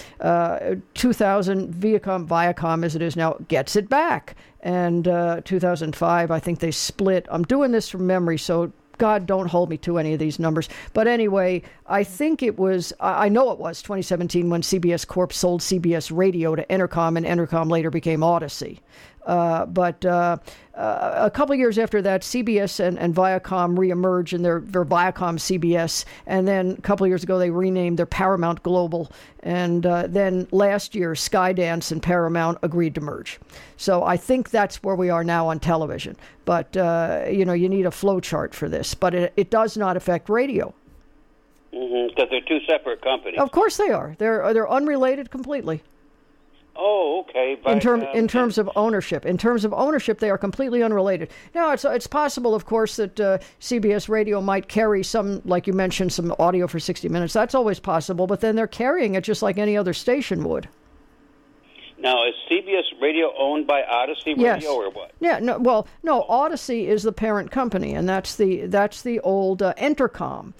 2000, Viacom as it is now, gets it back. And 2005, I think they split. I'm doing this from memory, so God, don't hold me to any of these numbers. But anyway, I think it was, I know it was 2017 when CBS Corp sold CBS Radio to Entercom, and Entercom later became Odyssey. But a couple of years after that, CBS and Viacom reemerged, and they're Viacom CBS. And then a couple of years ago, they renamed their Paramount Global. And then last year, Skydance and Paramount agreed to merge. So I think that's where we are now on television. But, you need a flow chart for this. But it does not affect radio. Because they're two separate companies. Of course they are. They're unrelated completely. Oh, okay. But, in terms of ownership, they are completely unrelated. Now, it's possible, of course, that CBS Radio might carry some, like you mentioned, some audio for 60 Minutes. That's always possible, but then they're carrying it just like any other station would. Now, is CBS Radio owned by Odyssey Radio or what? Yeah, no. Odyssey is the parent company, and that's the old Entercom.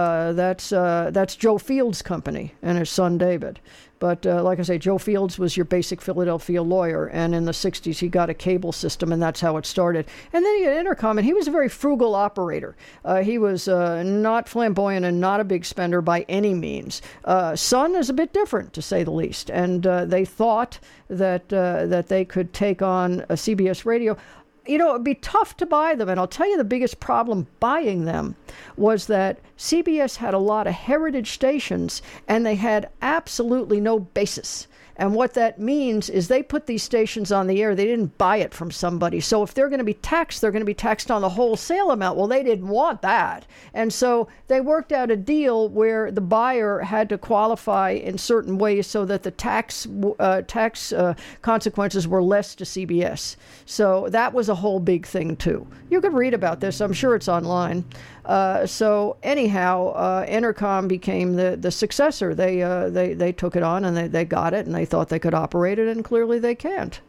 That's Joe Fields' company and his son David. But like I say, Joe Fields was your basic Philadelphia lawyer, and in the 60s he got a cable system, and that's how it started. And then he had Entercom, and he was a very frugal operator. He was not flamboyant and not a big spender by any means. Sun is a bit different, to say the least, and they thought that they could take on a CBS Radio. It would be tough to buy them, and I'll tell you the biggest problem buying them was that CBS had a lot of heritage stations, and they had absolutely no basis. And what that means is they put these stations on the air. They didn't buy it from somebody. So if they're going to be taxed, they're going to be taxed on the wholesale amount. Well, they didn't want that. And so they worked out a deal where the buyer had to qualify in certain ways so that the tax consequences were less to CBS. So that was a whole big thing, too. You could read about this. I'm sure it's online. So anyhow, Entercom became the successor. They took it on, and they got it, and they thought they could operate it, and clearly they can't.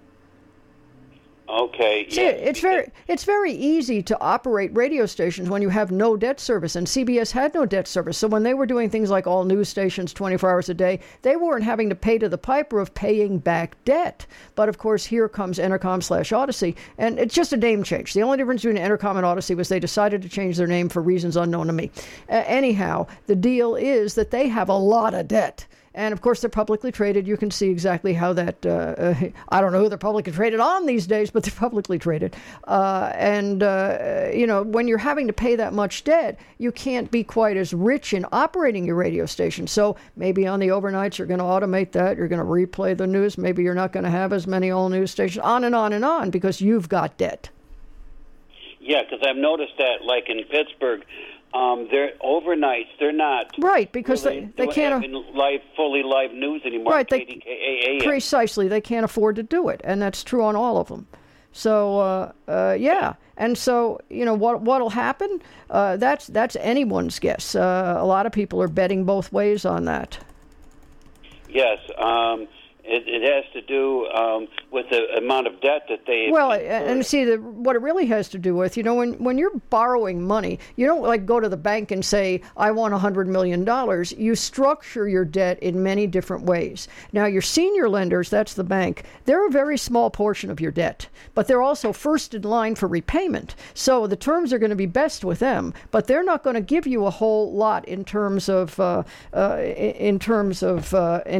Okay. See, it's very easy to operate radio stations when you have no debt service, and CBS had no debt service. So when they were doing things like all news stations 24 hours a day, they weren't having to pay to the piper of paying back debt. But of course, here comes Entercom/Odyssey, and it's just a name change. The only difference between Entercom and Odyssey was they decided to change their name for reasons unknown to me. Anyhow, the deal is that they have a lot of debt. And, of course, they're publicly traded. You can see exactly how that, I don't know who they're publicly traded on these days, but they're publicly traded. When you're having to pay that much debt, you can't be quite as rich in operating your radio station. So maybe on the overnights, you're going to automate that. You're going to replay the news. Maybe you're not going to have as many all news stations, on and on and on, because you've got debt. Yeah, because I've noticed that, like in Pittsburgh, they're overnights. They're not right because really they can't fully live news anymore. Right, KDKA. Precisely, they can't afford to do it, and that's true on all of them. So yeah, and so what'll happen? That's anyone's guess. A lot of people are betting both ways on that. Yes. It has to do with the amount of debt that they... Well, and see, what it really has to do with, when you're borrowing money, you don't go to the bank and say, I want $100 million. You structure your debt in many different ways. Now, your senior lenders, that's the bank, they're a very small portion of your debt, but they're also first in line for repayment. So the terms are going to be best with them, but they're not going to give you a whole lot in terms of any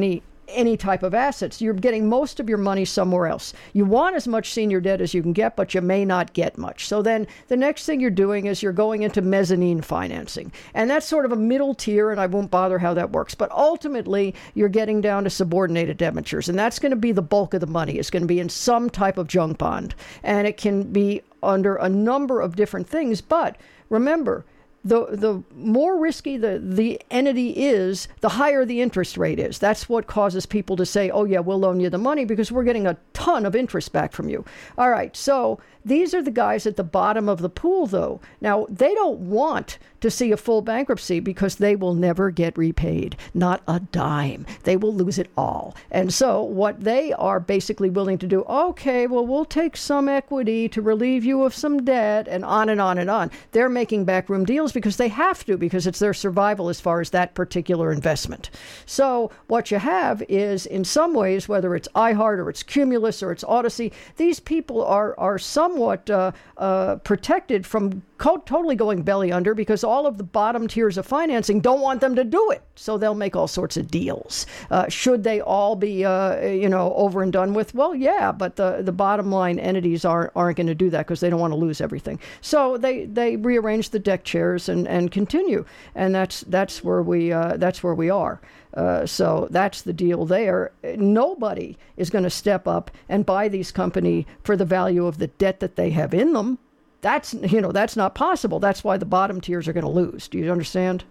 any type of assets. You're getting most of your money somewhere else. You want as much senior debt as you can get, but you may not get much. So then the next thing you're doing is you're going into mezzanine financing. And that's sort of a middle tier, and I won't bother how that works. But ultimately, you're getting down to subordinated debentures, and that's going to be the bulk of the money. It's going to be in some type of junk bond, and it can be under a number of different things. But remember, the more risky the entity is, the higher the interest rate is. That's what causes people to say, oh, yeah, we'll loan you the money because we're getting a ton of interest back from you. All right, so these are the guys at the bottom of the pool, though. Now, they don't want to see a full bankruptcy because they will never get repaid, not a dime. They will lose it all. And so what they are basically willing to do, okay, well, we'll take some equity to relieve you of some debt, and on and on and on. They're making backroom deals because they have to, because it's their survival as far as that particular investment. So what you have is, in some ways, whether it's iHeart or it's Cumulus or it's Odyssey, these people are somewhat protected from totally going belly under, because all of the bottom tiers of financing don't want them to do it. So they'll make all sorts of deals. Should they all be, over and done with? Well, yeah, but the bottom line entities aren't going to do that because they don't want to lose everything. So they rearrange the deck chairs and continue, and that's where we are. So that's the deal there. Nobody is going to step up and buy these companies for the value of the debt that they have in them. That's not possible. That's why the bottom tiers are going to lose. Do you understand?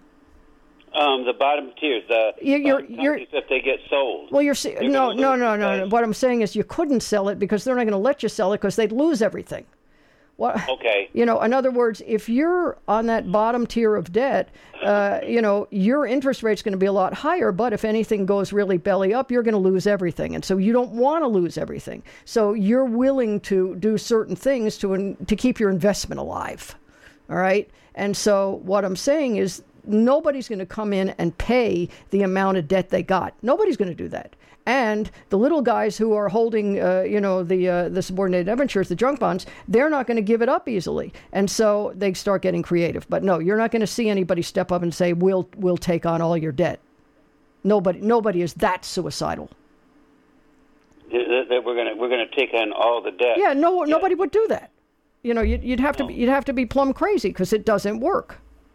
The bottom tiers, companies, if they get sold. Well, no. What I'm saying is you couldn't sell it because they're not going to let you sell it because they'd lose everything. Okay. In other words, if you're on that bottom tier of debt, your interest rate's going to be a lot higher, but if anything goes really belly up, you're going to lose everything. And so you don't want to lose everything. So you're willing to do certain things to keep your investment alive. All right? And so what I'm saying is nobody's going to come in and pay the amount of debt they got. Nobody's going to do that. And the little guys who are holding, the subordinated debentures, the junk bonds, they're not going to give it up easily. And so they start getting creative. But no, you're not going to see anybody step up and say, we'll take on all your debt. Nobody is that suicidal. That we're going to take on all the debt. Yeah, nobody would do that. You'd have to be plumb crazy because it doesn't work.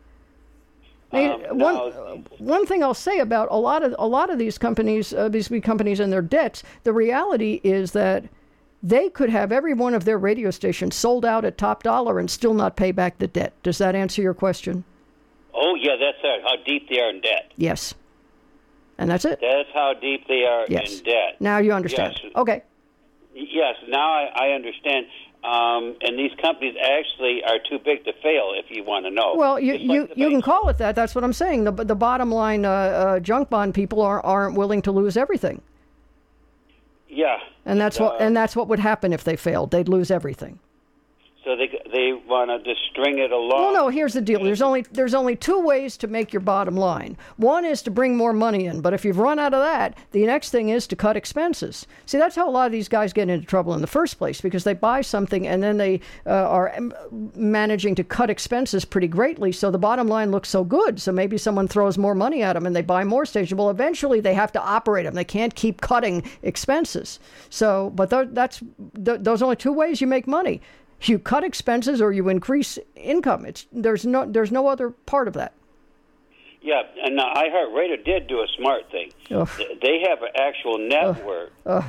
One thing I'll say about a lot of these companies, these big companies and their debts, the reality is that they could have every one of their radio stations sold out at top dollar and still not pay back the debt. Does that answer your question? Oh, yeah, that's how deep they are in debt. Yes. And that's it. That's how deep they are in debt. Now you understand. Yes. Okay. Yes, now I understand. And these companies actually are too big to fail, if you want to know. Well, you can call it that. That's what I'm saying. The bottom line, junk bond people aren't willing to lose everything. Yeah. And that's what would happen if they failed. They'd lose everything. So they want to just string it along. Well, no, here's the deal. There's only two ways to make your bottom line. One is to bring more money in, but if you've run out of that, the next thing is to cut expenses. See, that's how a lot of these guys get into trouble in the first place, because they buy something and then they are managing to cut expenses pretty greatly, so the bottom line looks so good. So maybe someone throws more money at them and they buy more stations. Well, eventually they have to operate them. They can't keep cutting expenses. So, but those are only two ways you make money. You cut expenses or you increase income. There's no other part of that. Yeah, and iHeartRadio did do a smart thing. They have an actual network.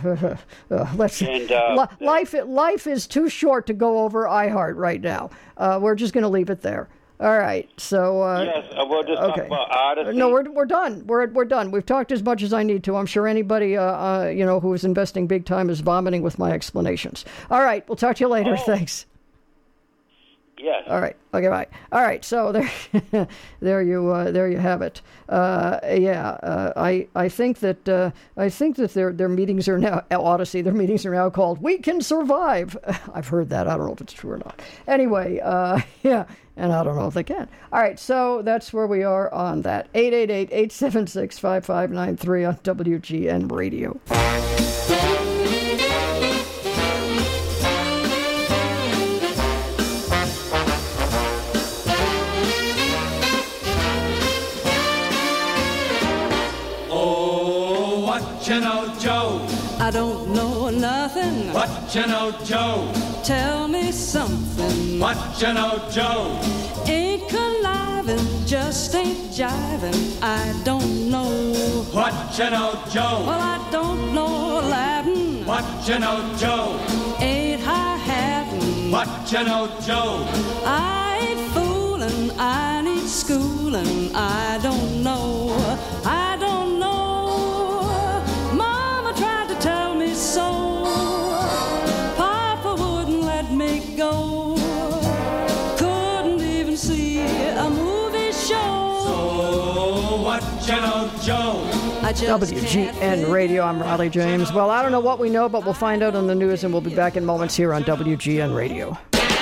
Life is too short to go over iHeart right now. We're just going to leave it there. All right. So yes, we'll just talk about Odyssey. No, we're done. We're done. We've talked as much as I need to. I'm sure anybody who is investing big time is vomiting with my explanations. All right. We'll talk to you later. Thanks. Yes. All right. Okay. Bye. All right. So there you have it. I think that their meetings are now Odyssey. Their meetings are now called "We Can Survive." I've heard that. I don't know if it's true or not. Anyway, and I don't know if they can. All right. So that's where we are on that. 888-876-5593 on WGN Radio. you know, Joe? I don't know nothing. What you know, Joe? Tell me something. What you know, Joe? Ain't conniving, just ain't jiving. I don't know. What you know, Joe? Well, I don't know Latin. What you know, Joe? Ain't high-hatting. What you know, Joe? I ain't fooling, I need schooling. I don't know, I don't know. Mama tried to tell me so. Papa wouldn't let me go. Couldn't even see a movie show. So what you know, Joe? WGN Radio, I'm Riley James. Well, I don't know what we know, but we'll find out on the news, and we'll be back in moments here on WGN Radio.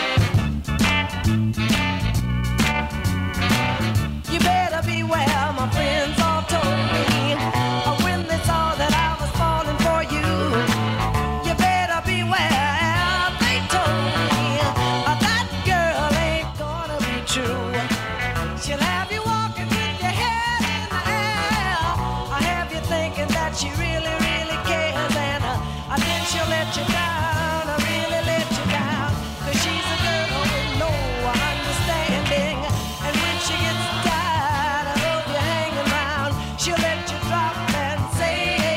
You better beware, my friends all told me, when they saw that I was falling for you. You better beware, they told me, that girl ain't gonna be true. She'll have you walking with your head in the air. I have you thinking that she really, really cares, and then she'll let you down, really let you down. 'Cause she's a girl with no understanding, and when she gets tired of you hanging around, she'll let you drop and say,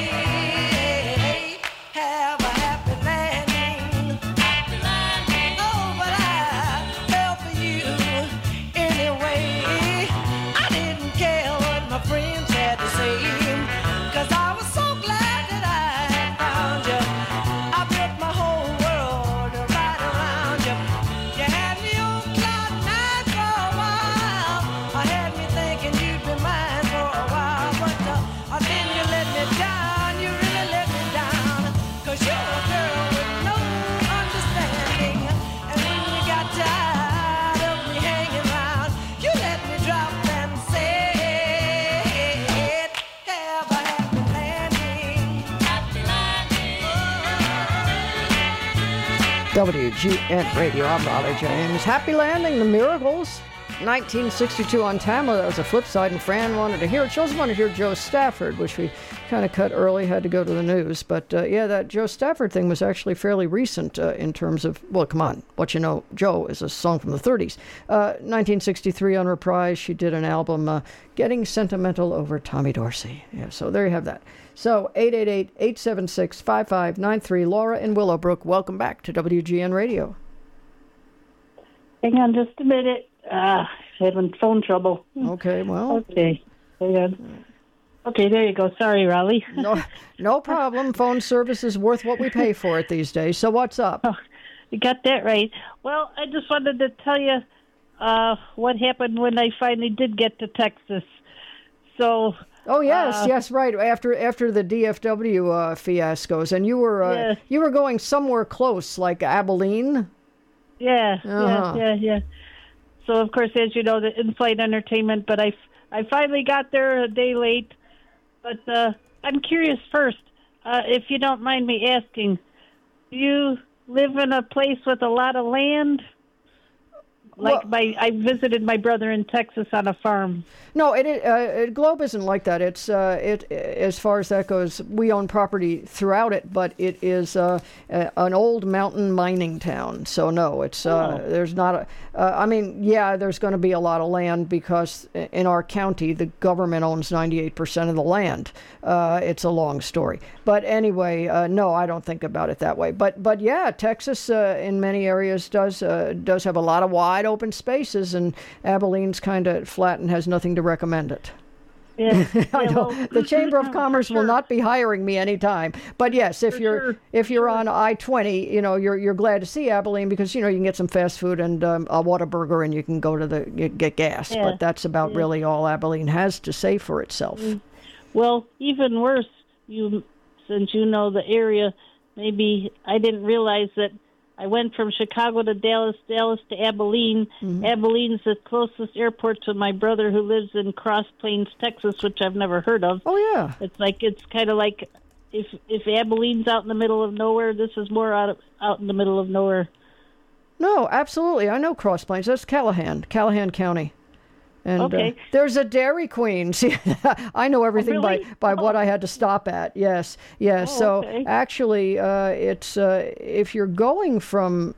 have a happy landing. Happy landing. Oh, but I fell for you anyway. I didn't care what my friends had to say, 'cause I was so glad that I had found you. I built my whole world right around you. You had me on cloud nine for a while. I had me thinking you'd be mine for a while, but then you let me down. You really let me down, 'cause you're a girl with no understanding. And when you got tired of me hanging around, you let me drop and say, have a happy landing. Happy landing. WGN Radio, I'm Riley James. Happy Landing, The Miracles. 1962 on Tamla. That was a flip side, and Fran wanted to hear it. She also wanted to hear Joe Stafford, which we kind of cut early, had to go to the news. But yeah, that Joe Stafford thing was actually fairly recent in terms of, well, come on, What You Know, Joe is a song from the 30s. 1963 on Reprise, she did an album, Getting Sentimental Over Tommy Dorsey. Yeah, so there you have that. So 888-876-5593. Laura in Willowbrook, welcome back to WGN Radio. Hang on just a minute. Having phone trouble. Okay, well. Okay. Hang on. Okay, there you go. Sorry, Raleigh. No problem. Phone service is worth what we pay for it these days. So what's up? Oh, you got that right. Well, I just wanted to tell you what happened when I finally did get to Texas. So. Oh yes, right. After the DFW fiascos, and you were going somewhere close, like Abilene. Yeah. So of course, as you know, the in-flight entertainment. But I finally got there a day late. But I'm curious first, if you don't mind me asking, do you live in a place with a lot of land? I visited my brother in Texas on a farm. No, Globe isn't like that. It's as far as that goes, we own property throughout it, but it is an old mountain mining town. So no, it's there's not there's going to be a lot of land because in our county the government owns 98% of the land. It's a long story, but anyway, no, I don't think about it that way. But yeah, Texas in many areas does have a lot of wide open spaces, and Abilene's kind of flat and has nothing to recommend it. Yeah, I know the Chamber of Commerce will not be hiring me anytime. But yes, if you're on I-20, you're glad to see Abilene because you can get some fast food and a Whataburger, and you can go to get gas. Yeah. But that's about really all Abilene has to say for itself. Well, even worse, since you know the area, maybe I didn't realize that. I went from Chicago to Dallas to Abilene. Mm-hmm. Abilene's the closest airport to my brother who lives in Cross Plains, Texas, which I've never heard of. Oh, yeah. It's kind of like if Abilene's out in the middle of nowhere, this is more out in the middle of nowhere. No, absolutely. I know Cross Plains. That's Callahan County. And okay. There's a Dairy Queen. See, I know everything by what I had to stop at. Yes. So okay. actually, it's if you're going from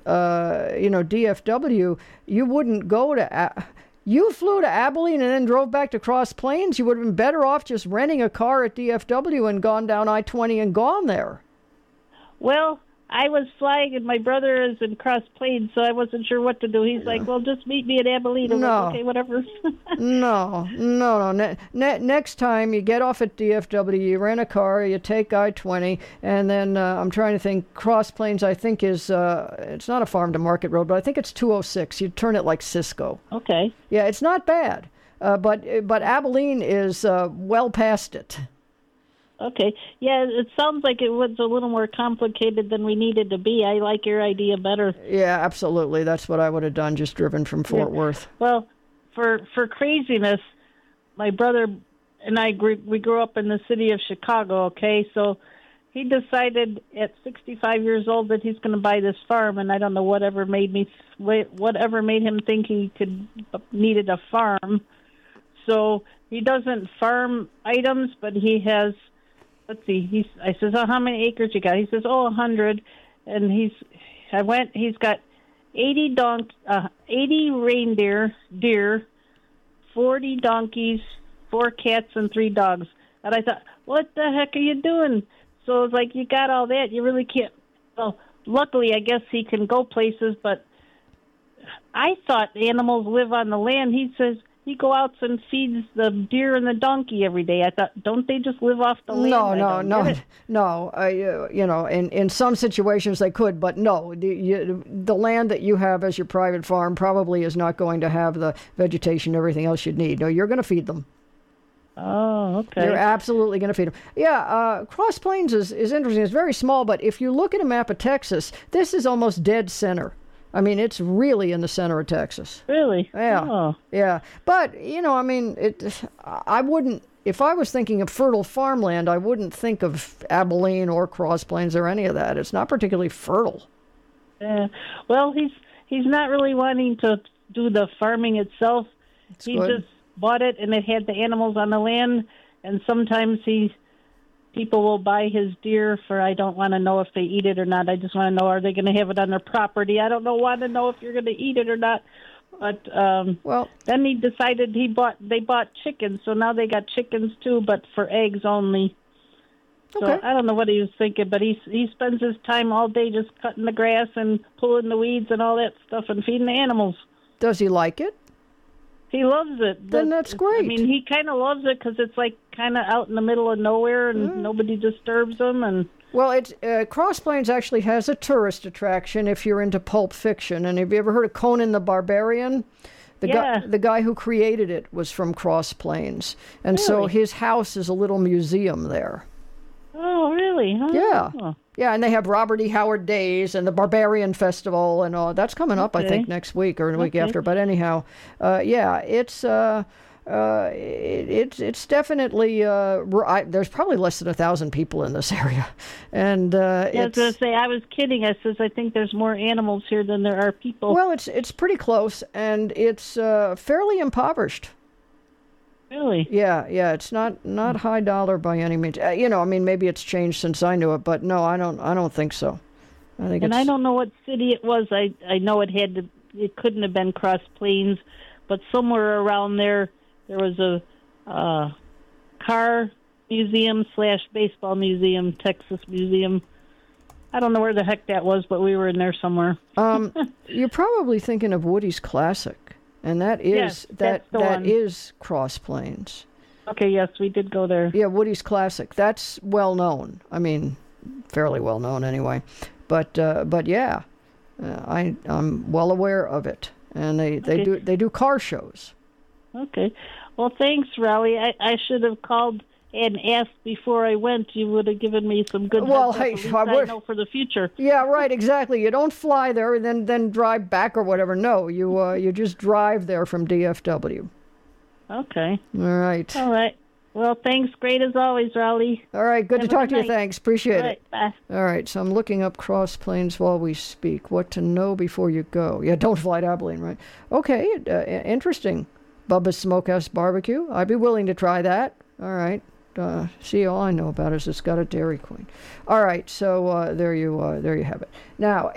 DFW, you wouldn't go to. You flew to Abilene and then drove back to Cross Plains. You would have been better off just renting a car at DFW and gone down I-20 and gone there. Well, I was flying, and my brother is in Cross Plains, so I wasn't sure what to do. He's like, well, just meet me at Abilene. I'm like, okay, whatever. No. Next time, you get off at DFW, you rent a car, you take I-20, and then I'm trying to think, Cross Plains, I think, is, it's not a farm-to-market road, but I think it's 206. You turn it like Cisco. Okay. Yeah, it's not bad, but Abilene is well past it. Okay. Yeah, it sounds like it was a little more complicated than we needed to be. I like your idea better. Yeah, absolutely. That's what I would have done, just driven from Fort Worth. Well, for craziness, my brother and I we grew up in the city of Chicago, okay? So he decided at 65 years old that he's going to buy this farm, and I don't know whatever made him think he needed a farm. So he doesn't farm items, but he has... Let's see. I says, oh, how many acres you got? He says, 100. And he's got 80 reindeer, deer, 40 donkeys, 4 cats, and 3 dogs. And I thought, what the heck are you doing? So it's like, you got all that. You really can't. Well, luckily, I guess he can go places, but I thought animals live on the land. He says, he go out and feeds the deer and the donkey every day. I thought, don't they just live off the land? No. In some situations they could, but no. The land that you have as your private farm probably is not going to have the vegetation and everything else you'd need. No, you're going to feed them. Oh, okay. You're absolutely going to feed them. Yeah, Cross Plains is interesting. It's very small, but if you look at a map of Texas, this is almost dead center. I mean, it's really in the center of Texas. Really? Yeah. Oh. Yeah. But, I wouldn't, if I was thinking of fertile farmland, I wouldn't think of Abilene or Cross Plains or any of that. It's not particularly fertile. Well, he's not really wanting to do the farming itself. He just bought it, and it had the animals on the land, and sometimes people will buy his deer for, I don't want to know if they eat it or not. I just want to know, are they going to have it on their property? I don't want to know if you're going to eat it or not. But then he decided they bought chickens, so now they got chickens too, but for eggs only. So okay. I don't know what he was thinking, but he spends his time all day just cutting the grass and pulling the weeds and all that stuff and feeding the animals. Does he like it? He loves it. Then that's great. I mean, he kind of loves it because it's like kind of out in the middle of nowhere and nobody disturbs him. And well, Cross Plains actually has a tourist attraction if you're into pulp fiction. And have you ever heard of Conan the Barbarian? The guy who created it was from Cross Plains, and so his house is a little museum there. Oh, really? Huh? Yeah. Oh. Yeah, and they have Robert E. Howard Days and the Barbarian Festival and all. That's coming up, I think, next week or the week after. But anyhow, it's definitely there's probably less than 1,000 people in this area, and I was going to say, I was kidding. I says I think there's more animals here than there are people. Well, it's pretty close, and it's fairly impoverished. Really? Yeah. It's not high dollar by any means. Maybe it's changed since I knew it, but no, I don't think so. I don't know what city it was. I know it couldn't have been Cross Plains, but somewhere around there was a car museum / baseball museum, Texas museum. I don't know where the heck that was, but we were in there somewhere. You're probably thinking of Woody's Classic. And that is that is Cross Plains. Okay, yes, we did go there. Yeah, Woody's Classic. That's well known. I mean, fairly well known anyway. But yeah, I'm well aware of it. And they do car shows. Okay. Well, thanks, Raleigh. I should have called and asked before I went. You would have given me some good heads up. I know for the future. Yeah, right, exactly. You don't fly there and then drive back or whatever. No, you just drive there from DFW. Okay. All right. Well, thanks. Great as always, Raleigh. All right, good to talk to you. Thanks. Appreciate it. Bye. All right, so I'm looking up Cross Plains while we speak. What to know before you go. Yeah, don't fly to Abilene, right? Okay, interesting. Bubba's Smokehouse Barbecue. I'd be willing to try that. All right. See, all I know about is it's got a Dairy Queen. All right, so there you have it. Now,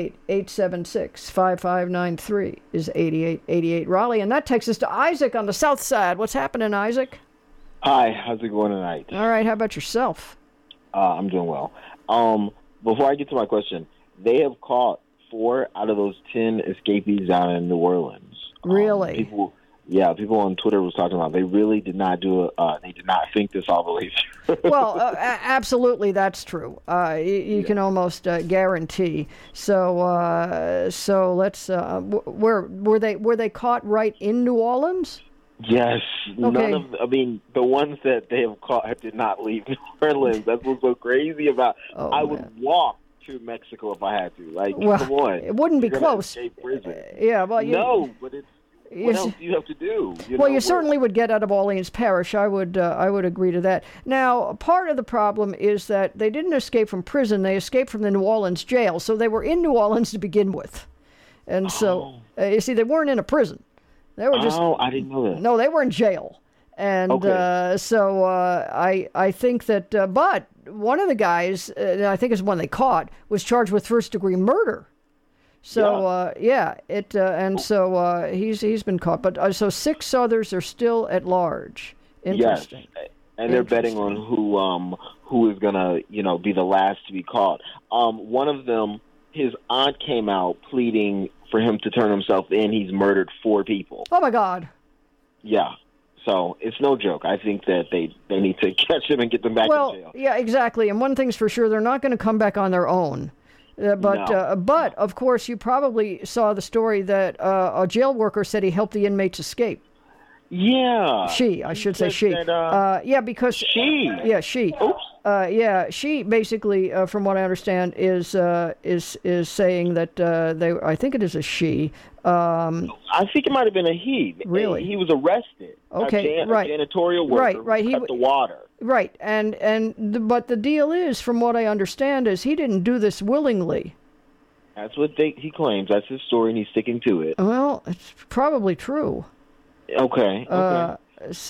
888-876-5593 is 8888 Raleigh, and that takes us to Isaac on the south side. What's happening, Isaac? Hi, how's it going tonight? All right, how about yourself? I'm doing well. Before I get to my question, they have caught 4 out of those 10 escapees down in New Orleans. Really? People on Twitter was talking about they really did not they did not think this all the way through. Well, absolutely, that's true. You can almost guarantee. So let's. Were they caught right in New Orleans? Yes, okay. The ones that they have caught did not leave New Orleans. That's what's so crazy about. I would walk to Mexico if I had to. Come on, it wouldn't be close. Yeah, well, but it's. What else do you have to do? You certainly would get out of Orleans Parish. I would agree to that. Now, part of the problem is that they didn't escape from prison. They escaped from the New Orleans jail. So they were in New Orleans to begin with. And so, you see, they weren't in a prison. They were just... Oh, I didn't know that. No, they were in jail. And I think that... but one of the guys, I think is one they caught, was charged with first-degree murder. So he's been caught, but so 6 others are still at large. Interesting. Yes, and they're betting on who is gonna be the last to be caught. One of them, his aunt came out pleading for him to turn himself in. He's murdered 4 people. Oh my God. Yeah. So it's no joke. I think that they need to catch him and get them back in jail. Well, yeah, exactly. And one thing's for sure, they're not going to come back on their own. But of course, you probably saw the story that a jail worker said he helped the inmates escape. Yeah. I should say she. Because she. She. Oops. She basically, from what I understand, is saying that I think it is a she. I think it might have been a he. Really? He was arrested. Okay, right. A janitorial worker right. He cut the water. Right, but the deal is, from what I understand, is he didn't do this willingly. That's what he claims. That's his story, and he's sticking to it. Well, it's probably true. Okay. The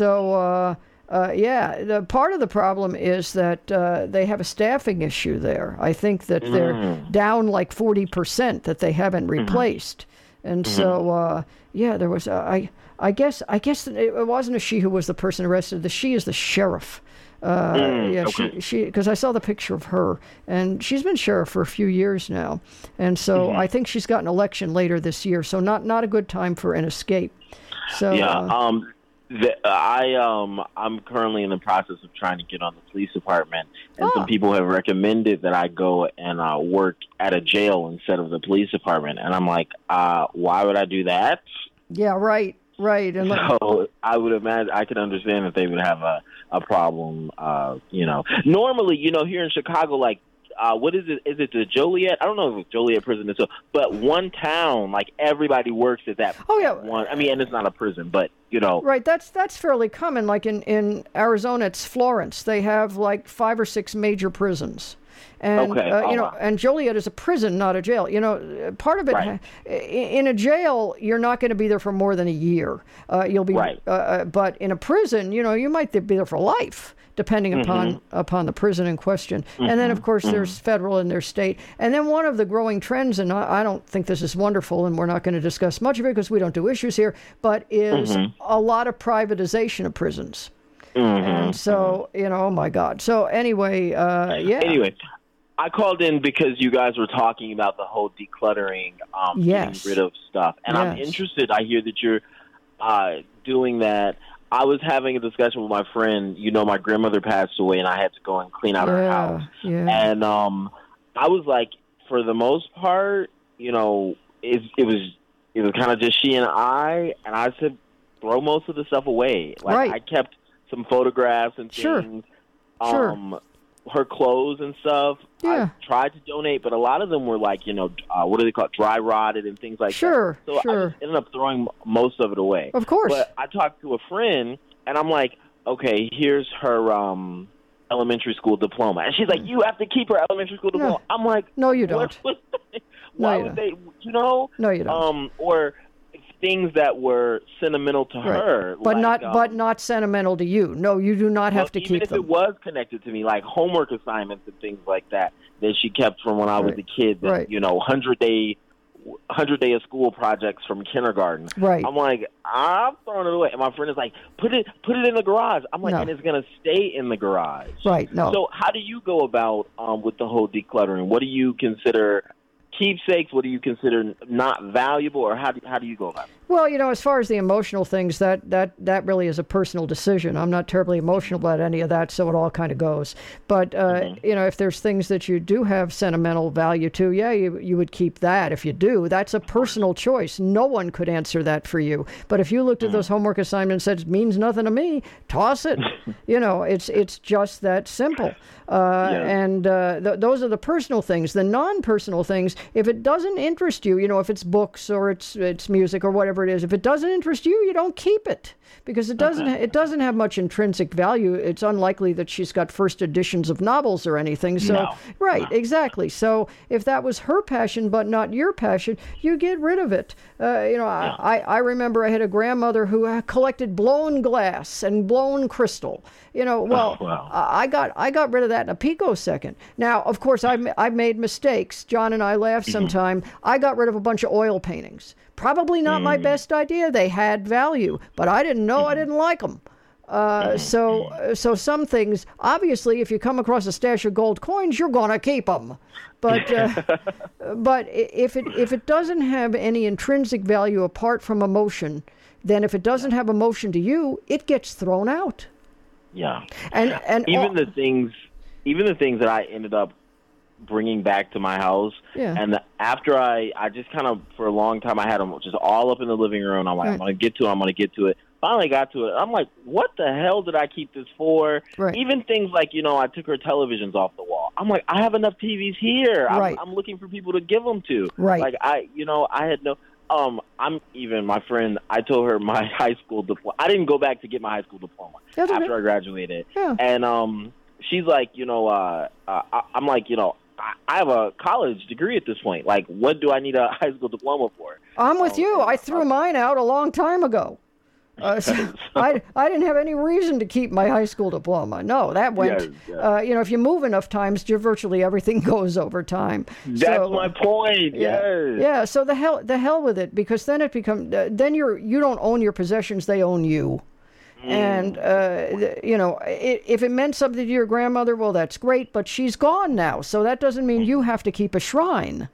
part of the problem is that they have a staffing issue there. I think that they're down like 40% that they haven't replaced. And so, there was I guess it wasn't a she who was the person arrested. The she is the sheriff. She because I saw the picture of her, and she's been sheriff for a few years now, and so I think she's got an election later this year. So not a good time for an escape. So I'm currently in the process of trying to get on the police department, and some people have recommended that I go and work at a jail instead of the police department, and I'm like, why would I do that? Yeah, right. And so I would imagine I can understand that they would have a problem. Normally, here in Chicago, like. What is it? Is it the Joliet? I don't know if it's Joliet prison, but one town, like everybody works at that. Oh yeah. One. I mean, and it's not a prison, but Right. That's fairly common. Like in Arizona, it's Florence. They have like 5 or 6 major prisons. And and Joliet is a prison, not a jail. Part of it in a jail, you're not going to be there for more than a year. You'll be but in a prison, you might be there for life, depending upon the prison in question. And then, of course, there's federal and there's state. And then one of the growing trends, and I don't think this is wonderful, and we're not going to discuss much of it because we don't do issues here, but is a lot of privatization of prisons. And so, oh my God. So anyway, Anyway, I called in because you guys were talking about the whole decluttering, getting rid of stuff. And I'm interested. I hear that you're doing that. I was having a discussion with my friend. My grandmother passed away, and I had to go and clean out her house. Yeah. And I was like, for the most part, it was kind of just she and I said, throw most of the stuff away. Like I kept some photographs and things. Her clothes and stuff. Yeah. I tried to donate, but a lot of them were like, what do they call it? Dry rotted and things like that. So I just ended up throwing most of it away. Of course. But I talked to a friend, and I'm like, okay, here's her elementary school diploma. And she's like, you have to keep her elementary school diploma. I'm like, no, you don't. Why would they, No, you don't. Or things that were sentimental to her, but like, not sentimental to you. No, you do not have to keep them. Even if it was connected to me, like homework assignments and things like that she kept from when I was a kid. That, 100 day of school projects from kindergarten. Right. I'm like, I'm throwing it away. And my friend is like, put it in the garage. I'm like, and it's going to stay in the garage. Right. No. So how do you go about with the whole decluttering? What do you consider keepsakes? What do you consider not valuable, or how do you go about it? Well, as far as the emotional things, that really is a personal decision. I'm not terribly emotional about any of that, so it all kind of goes. But, if there's things that you do have sentimental value to, you would keep that. If you do, that's a personal choice. No one could answer that for you. But if you looked at those homework assignments and said, it means nothing to me, toss it. It's just that simple. And those are the personal things. The non-personal things, if it doesn't interest you, if it's books or it's music or whatever it is, if it doesn't interest you, you don't keep it, because it doesn't have much intrinsic value. It's unlikely that she's got first editions of novels or anything. So exactly. So if that was her passion but not your passion, you get rid of it. I remember I had a grandmother who collected blown glass and blown crystal. I got rid of that in a picosecond. Now, of course, I've made mistakes. John and I laugh sometime. I got rid of a bunch of oil paintings. Probably not my best idea. They had value, but I didn't know I didn't like them. So some things, obviously, if you come across a stash of gold coins, you're going to keep them. But if it doesn't have any intrinsic value apart from emotion, then if it doesn't have emotion to you, it gets thrown out. Yeah, and even the things that I ended up bringing back to my house. Yeah. And after I just kind of, for a long time, I had them just all up in the living room. I'm like, I'm going to get to it. Finally got to it. I'm like, what the hell did I keep this for? Right. Even things like, I took her televisions off the wall. I'm like, I have enough TVs here. Right. I'm looking for people to give them to. Right. Like, I had no... my friend, I told her my high school diploma. I didn't go back to get my high school diploma after I graduated. Yeah. And she's like, I'm like, I have a college degree at this point. Like, what do I need a high school diploma for? I'm with you. I threw mine out a long time ago. So I didn't have any reason to keep my high school diploma. No, that went. Yes. If you move enough times, virtually everything goes over time. That's my point. Yes. Yeah. So the hell with it, because then it becomes you don't own your possessions; they own you. And if it meant something to your grandmother, well, that's great. But she's gone now, so that doesn't mean you have to keep a shrine.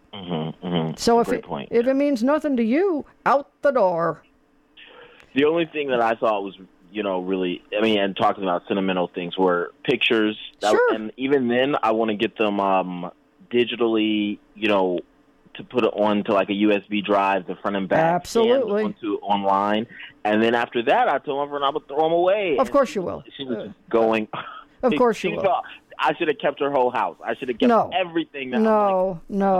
So if it means nothing to you, out the door. The only thing that I thought was, really, and talking about sentimental things were pictures. Sure. And even then, I want to get them digitally, to put it onto like a USB drive, the front and back. Absolutely. Onto online. And then after that, I told my friend I would throw them away. Of course you will. She was just going. Of course you will. I should have kept her whole house. I should have kept everything. No.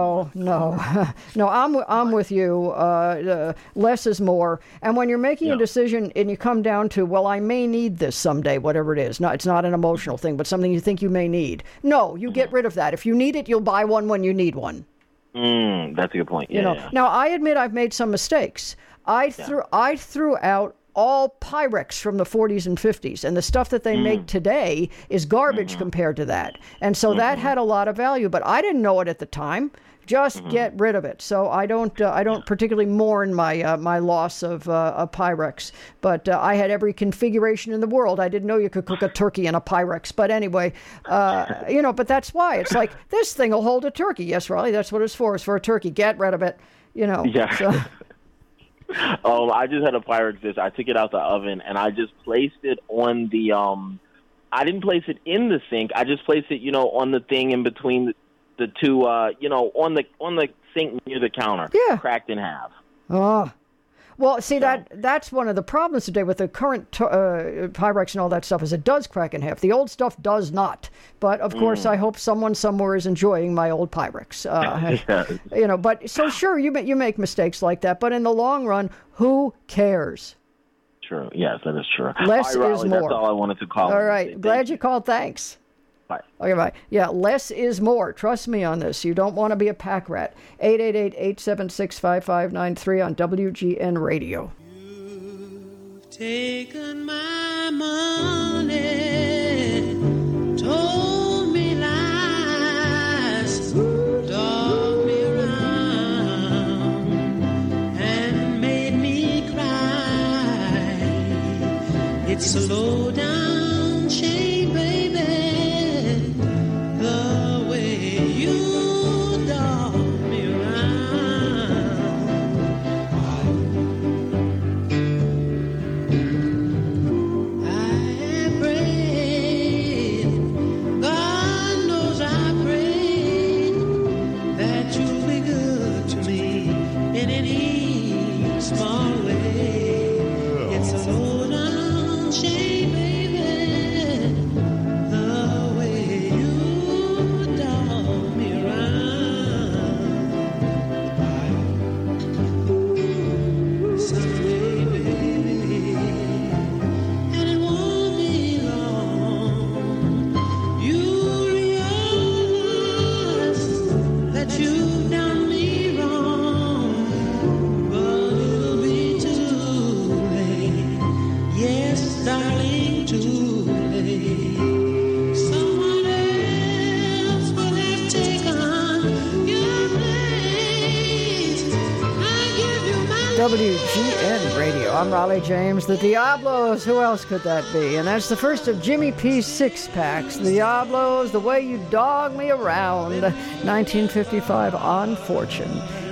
No, I'm with you. Less is more. And when you're making a decision and you come down to, well, I may need this someday, whatever it is. No, it's not an emotional thing, but something you think you may need. No, you get rid of that. If you need it, you'll buy one when you need one. That's a good point. Yeah. Now, I admit I've made some mistakes. I threw out all Pyrex from the 40s and 50s, and the stuff that they make today is garbage compared to that. And so that had a lot of value, but I didn't know it at the time. Just get rid of it. So I don't particularly mourn my loss of Pyrex, but I had every configuration in the world. I didn't know you could cook a turkey in a Pyrex, but anyway, but that's why it's like, this thing will hold a turkey. Yes, Raleigh, that's what it's for. It's for a turkey. Get rid of it. Yeah. So. I just had a Pyrex dish. I took it out the oven and I just placed it on the. I didn't place it in the sink. I just placed it, on the thing in between the two. On the sink near the counter. Yeah. Cracked in half. Oh. Well, see, that's one of the problems today with the current Pyrex and all that stuff, is it does crack in half. The old stuff does not. But, of course, I hope someone somewhere is enjoying my old Pyrex. But so sure, you make mistakes like that. But in the long run, who cares? True. Yes, that is true. Less Riley, is more. That's all I wanted to call. All right. Glad you called. Thanks. Bye. Okay, bye. Yeah, less is more. Trust me on this. You don't want to be a pack rat. 888-876-5593 on WGN Radio. You've taken my money, told me lies, dogged me around, and made me cry. It's a low down shame, baby, the way you dog me around. I prayed, God knows I prayed, that you'll be good to me in any small way. It's a low down shame, baby, the way you dog me around. Someday, baby, and it won't be long, you'll realize that you've done me wrong, but it'll be too late. Yes, darling, too late. Someone else will have taken your place. I give you my WGN Radio. I'm Raleigh James. The Diablos. Who else could that be? And that's the first of Jimmy P's six-packs. The Diablos, The Way You Dog Me Around. 1955 on Fortune.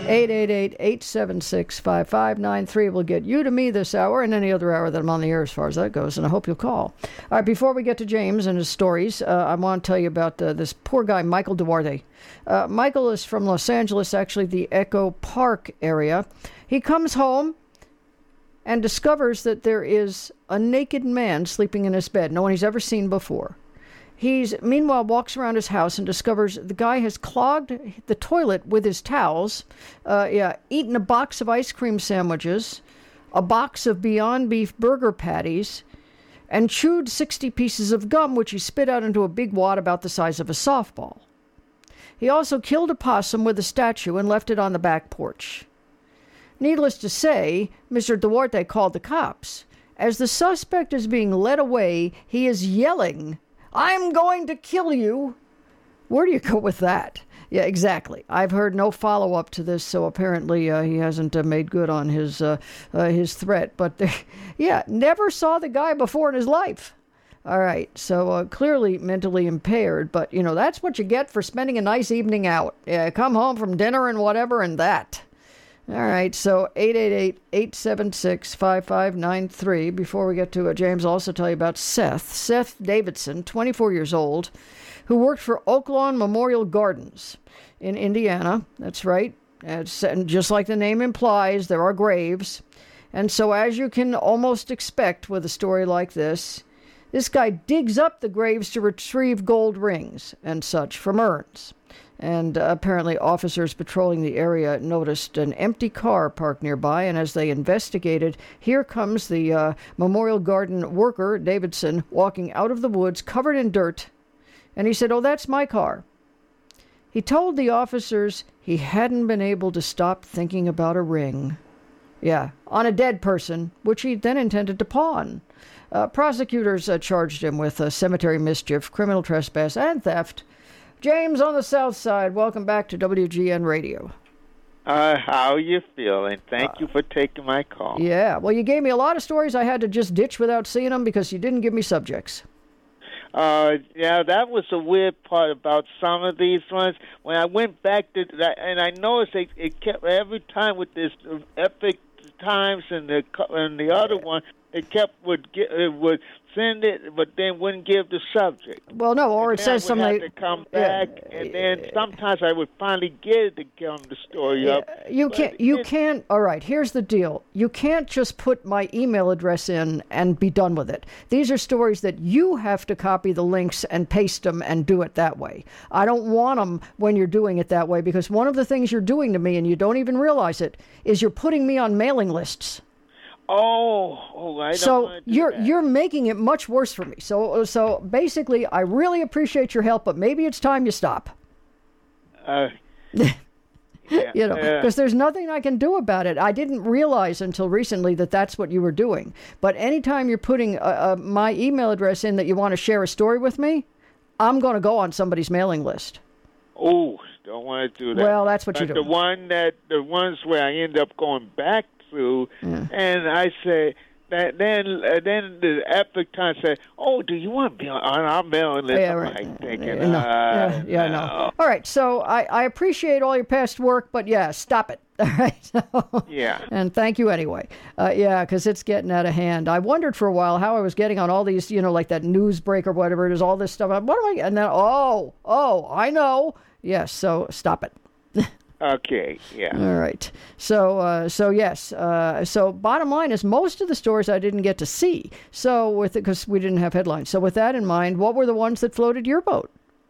888-876-5593 will get you to me this hour and any other hour that I'm on the air as far as that goes, and I hope you'll call. All right, before we get to James and his stories, I want to tell you about this poor guy, Michael Duarte. Michael is from Los Angeles, actually the Echo Park area. He comes home and discovers that there is a naked man sleeping in his bed, no one he's ever seen before. He's, meanwhile, walks around his house and discovers the guy has clogged the toilet with his towels, eaten a box of ice cream sandwiches, a box of Beyond Beef burger patties, and chewed 60 pieces of gum, which he spit out into a big wad about the size of a softball. He also killed a possum with a statue and left it on the back porch. Needless to say, Mr. Duarte called the cops. As the suspect is being led away, he is yelling, "I'm going to kill you." Where do you go with that? Yeah, exactly. I've heard no follow-up to this, so apparently he hasn't made good on his threat. But, never saw the guy before in his life. All right, so clearly mentally impaired, but, that's what you get for spending a nice evening out. Yeah, come home from dinner and whatever and that. All right, so 888-876-5593. Before we get to James, I'll also tell you about Seth Davidson, 24 years old, who worked for Oaklawn Memorial Gardens in Indiana. That's right. And just like the name implies, there are graves. And so as you can almost expect with a story like this guy digs up the graves to retrieve gold rings and such from urns. And apparently officers patrolling the area noticed an empty car parked nearby, and as they investigated, here comes the Memorial Garden worker, Davidson, walking out of the woods covered in dirt, and he said, "Oh, that's my car." He told the officers he hadn't been able to stop thinking about a ring. Yeah, on a dead person, which he then intended to pawn. Prosecutors charged him with cemetery mischief, criminal trespass, and theft. James on the South Side, welcome back to WGN Radio. How are you feeling? Thank you for taking my call. Yeah, well, you gave me a lot of stories I had to just ditch without seeing them because you didn't give me subjects. That was the weird part about some of these ones. When I went back to that, and I noticed it kept every time with this Epic Times and the other one, it would send it, but then wouldn't give the subject. Well, no, or it says something. I would have to come back, and then sometimes I would finally get it to give them the story up. You can't. All right, here's the deal. You can't just put my email address in and be done with it. These are stories that you have to copy the links and paste them and do it that way. I don't want them when you're doing it that way, because one of the things you're doing to me, and you don't even realize it, is you're putting me on mailing lists. I don't so want to do that. you're making it much worse for me. So basically, I really appreciate your help, but maybe it's time you stop. Because there's nothing I can do about it. I didn't realize until recently that that's what you were doing. But anytime you're putting my email address in that you want to share a story with me, I'm going to go on somebody's mailing list. Oh, don't want to do that. Well, that's what you're doing. The ones where I end up going back through, and I say that then the Epic Times said, "Oh, do you want to be on our mailing list?" I'm like thinking, no. All right, so I appreciate all your past work, but stop it. All right. And thank you anyway. Because it's getting out of hand. I wondered for a while how I was getting on all these, like that Newsbreak or whatever it is, all this stuff. What am I? And then I know. Yes. So stop it. Okay, yeah. All right. So yes. So bottom line is most of the stories I didn't get to see. So because we didn't have headlines. So with that in mind, what were the ones that floated your boat?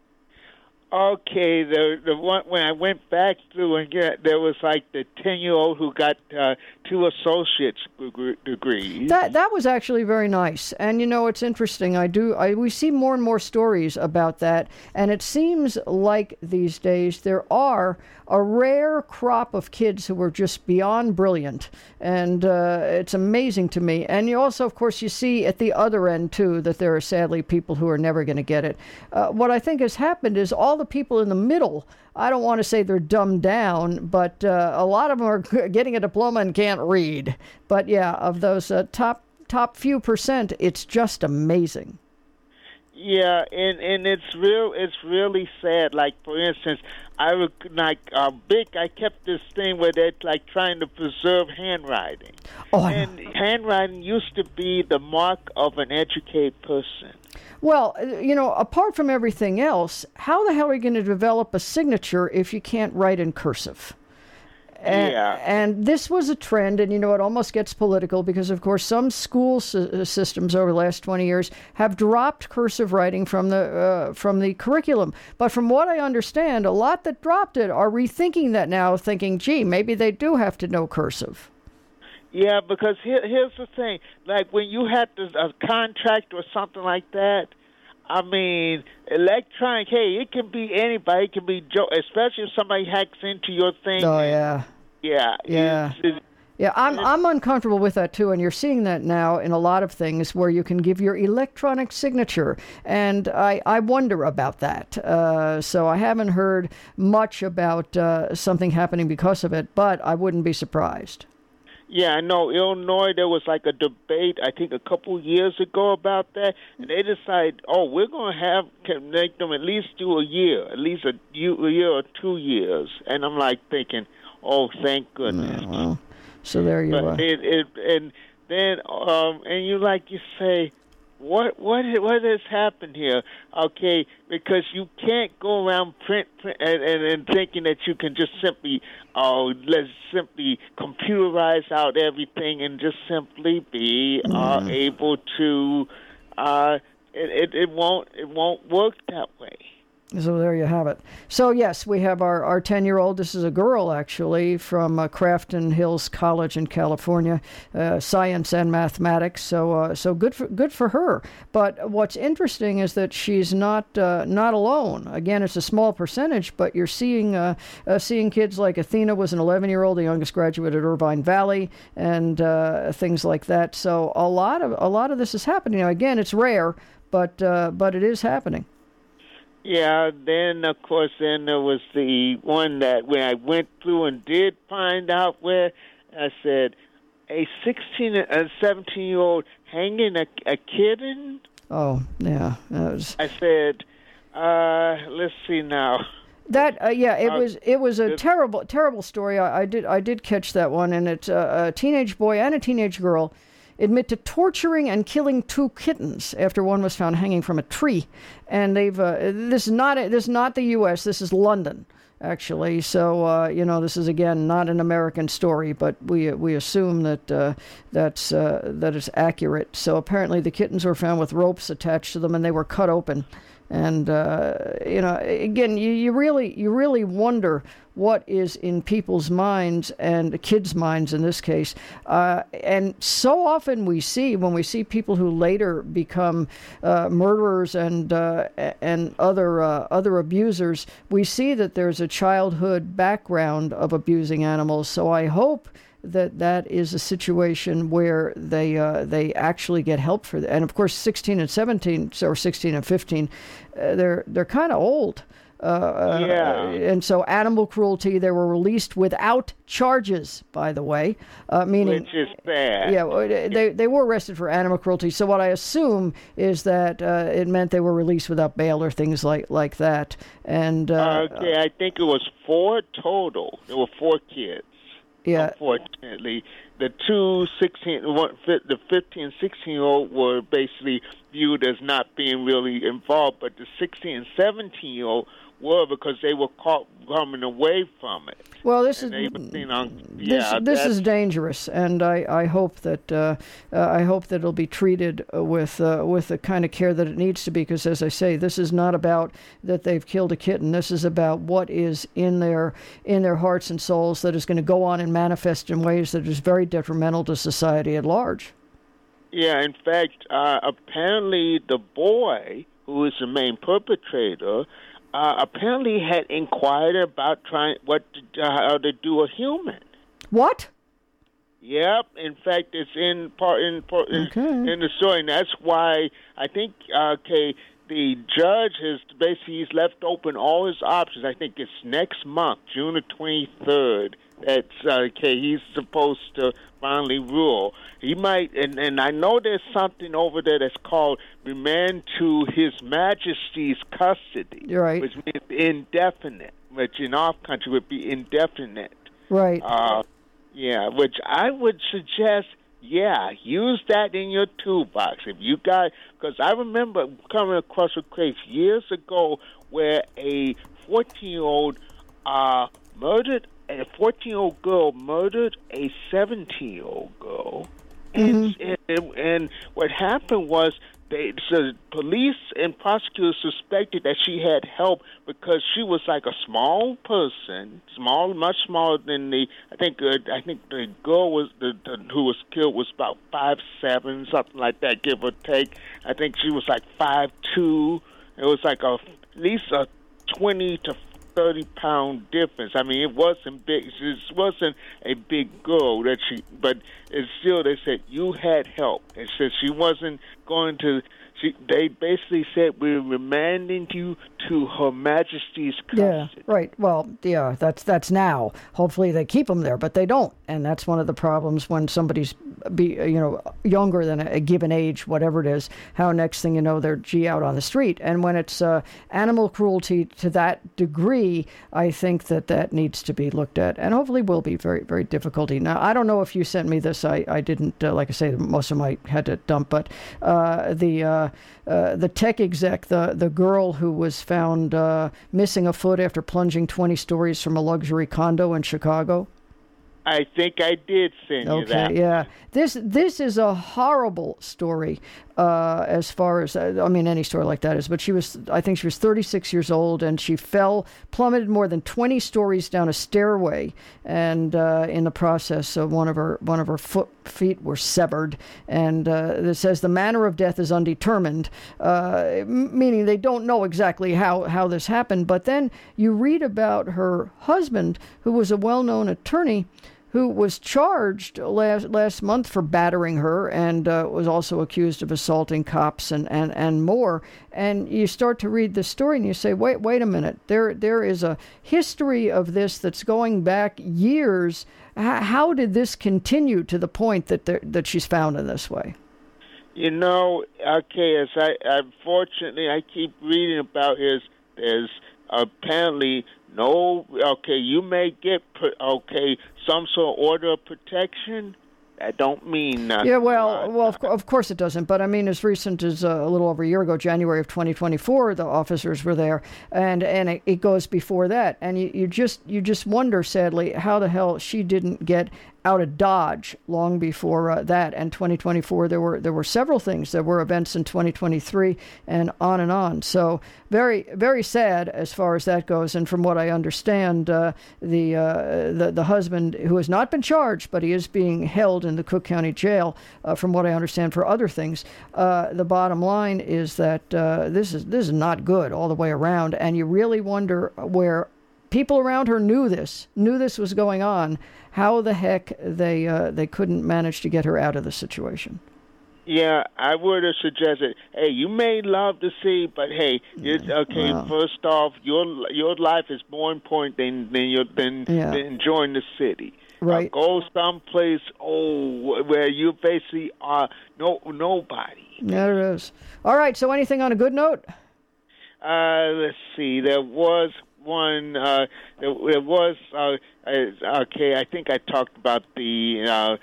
Okay, the one when I went back through and there was like the 10-year-old who got 2 associate's degrees. That was actually very nice, and it's interesting. We see more and more stories about that, and it seems like these days there are a rare crop of kids who are just beyond brilliant, and it's amazing to me. And you also, of course, you see at the other end too that there are sadly people who are never going to get it. What I think has happened is all the people in the middle, I don't want to say they're dumbed down, but a lot of them are getting a diploma and can't read. But of those top few percent, it's just amazing. Yeah, and it's really sad. Like for instance, I kept this thing where they're like trying to preserve handwriting. And handwriting used to be the mark of an educated person. Well, apart from everything else, how the hell are you going to develop a signature if you can't write in cursive? And this was a trend, and it almost gets political because, of course, some school systems over the last 20 years have dropped cursive writing from the curriculum. But from what I understand, a lot that dropped it are rethinking that now, thinking, gee, maybe they do have to know cursive. Yeah, because here's the thing. Like when you had a contract or something like that, I mean, electronic, hey, it can be anybody. It can be Joe, especially if somebody hacks into your thing. Oh, yeah. Yeah. I'm uncomfortable with that, too, and you're seeing that now in a lot of things where you can give your electronic signature, and I wonder about that. So I haven't heard much about something happening because of it, but I wouldn't be surprised. Yeah, I know. Illinois, there was like a debate, I think, a couple years ago about that, and they decided, we're going to make them at least do a year, at least a year or 2 years. And I'm like thinking, thank goodness. Well, so there you are. And you say, what has happened here? Okay, because you can't go around print and thinking that you can just simply let's simply computerize out everything and just simply be able to. It won't work that way. So there you have it. So yes, we have our 10-year-old. This is a girl, actually, from Crafton Hills College in California, science and mathematics. So good for her. But what's interesting is that she's not alone. Again, it's a small percentage, but you're seeing kids like Athena was an 11-year-old, the youngest graduate at Irvine Valley, and things like that. So a lot of this is happening. Now, again, it's rare, but it is happening. Yeah, then, of course, there was the one that when I went through and did find out where, I said, a 16 and 17-year-old hanging a kitten? Oh, yeah. I said, let's see now. That it was a terrible story. I did catch that one, and it's a teenage boy and a teenage girl admit to torturing and killing 2 kittens after one was found hanging from a tree. And they've this is not the U.S. This is London, actually. So this is again not an American story, but we assume that it's accurate. So apparently the kittens were found with ropes attached to them, and they were cut open. And again, you really wonder what is in people's minds and kids' minds in this case. And so often when we see people who later become murderers and other abusers, we see that there's a childhood background of abusing animals. So I hope that is a situation where they actually get help for that. And of course, 16 and 17 or 16 and 15, they're kind of old. And so animal cruelty, they were released without charges, by the way, meaning, which is bad. Yeah, they were arrested for animal cruelty. So what I assume is that it meant they were released without bail or things like that. And I think it was 4 total. There were 4 kids. Yeah. Unfortunately, the 15, 16-year-old were basically viewed as not being really involved, but the 16 and 17-year-old were, because they were caught coming away from it. Well, this is dangerous, and I hope that it'll be treated with the kind of care that it needs to be. Because, as I say, this is not about that they've killed a kitten. This is about what is in their hearts and souls that is going to go on and manifest in ways that is very detrimental to society at large. Yeah, in fact, apparently the boy who is the main perpetrator apparently had inquired about how to do a human. What? Yep. In fact, it's in the story, and that's why I think the judge he's left open all his options. I think it's next month, June the 23rd. That's he's supposed to finally rule. He might, and I know there's something over there that's called remand to His Majesty's custody. You're right. Which means indefinite, which in our country would be indefinite. Right. Which I would suggest, use that in your toolbox. If you got, because I remember coming across a case years ago where a 14-year-old murdered a 14-year-old girl murdered a 17-year-old girl. Mm-hmm. And what happened was the police and prosecutors suspected that she had help because she was like a small person, much smaller than I think the girl was who was killed was about 5'7", something like that, give or take. I think she was like 5'2". It was like at least a 20 to 30-pound difference. I mean, it wasn't big. It wasn't a big girl but it's still, they said you had help. It said she wasn't going to. They basically said we're remanding you to Her Majesty's custody. Yeah, right. Well, yeah, that's now. Hopefully they keep them there, but they don't, and that's one of the problems when somebody's younger than a given age, whatever it is. How next thing you know they're out on the street, and when it's animal cruelty to that degree, I think that needs to be looked at, and hopefully will be very, very difficult. Now, I don't know if you sent me this. I didn't. Like I say, most of them I had to dump, but the tech exec, the girl who was found missing a foot after plunging 20 stories from a luxury condo in Chicago. I think I did send you that. Okay, yeah. This is a horrible story as far as, any story like that is. But I think she was 36 years old, and she plummeted more than 20 stories down a stairway, and in the process, one of her feet were severed. And it says the manner of death is undetermined, meaning they don't know exactly how this happened. But then you read about her husband, who was a well-known attorney, who was charged last month for battering her and was also accused of assaulting cops and more. And you start to read the story and you say, wait a minute, there is a history of this that's going back years. How did this continue to the point that she's found in this way? As unfortunately I keep reading about there's apparently you may get some sort of order of protection. That don't mean nothing. Yeah, of course it doesn't. But as recent as a little over a year ago, January of 2024, the officers were there, and it goes before that, and you just wonder, sadly, how the hell she didn't get out of Dodge long before that. And 2024, there were several things. There were events in 2023 and on and on. So very, very sad as far as that goes. And from what I understand, the husband, who has not been charged, but he is being held in the Cook County Jail, from what I understand, for other things. The bottom line is that this is not good all the way around. And you really wonder where people around her knew this was going on, how the heck they couldn't manage to get her out of the situation. Yeah, I would have suggested, hey, you may love to see, but hey, first off, your life is more important than enjoying the city. Right. Go someplace where you basically are nobody. There it is. All right, so anything on a good note? Let's see. There was one. There was. Okay, I think I talked about the.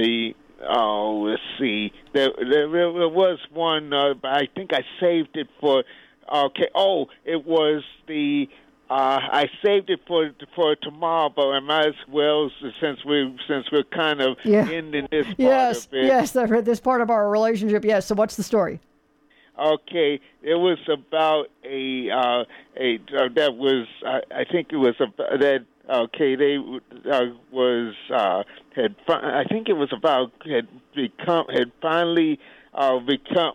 Let's see. There was one. But I think I saved it for. Okay. Oh, it was the. I saved it for tomorrow, but I might as well since we're kind of ending this part of it. Yes, I've heard this part of our relationship. Yes. So what's the story? Okay, it was about I think it was that. Okay, they was had. I think it was about had finally become.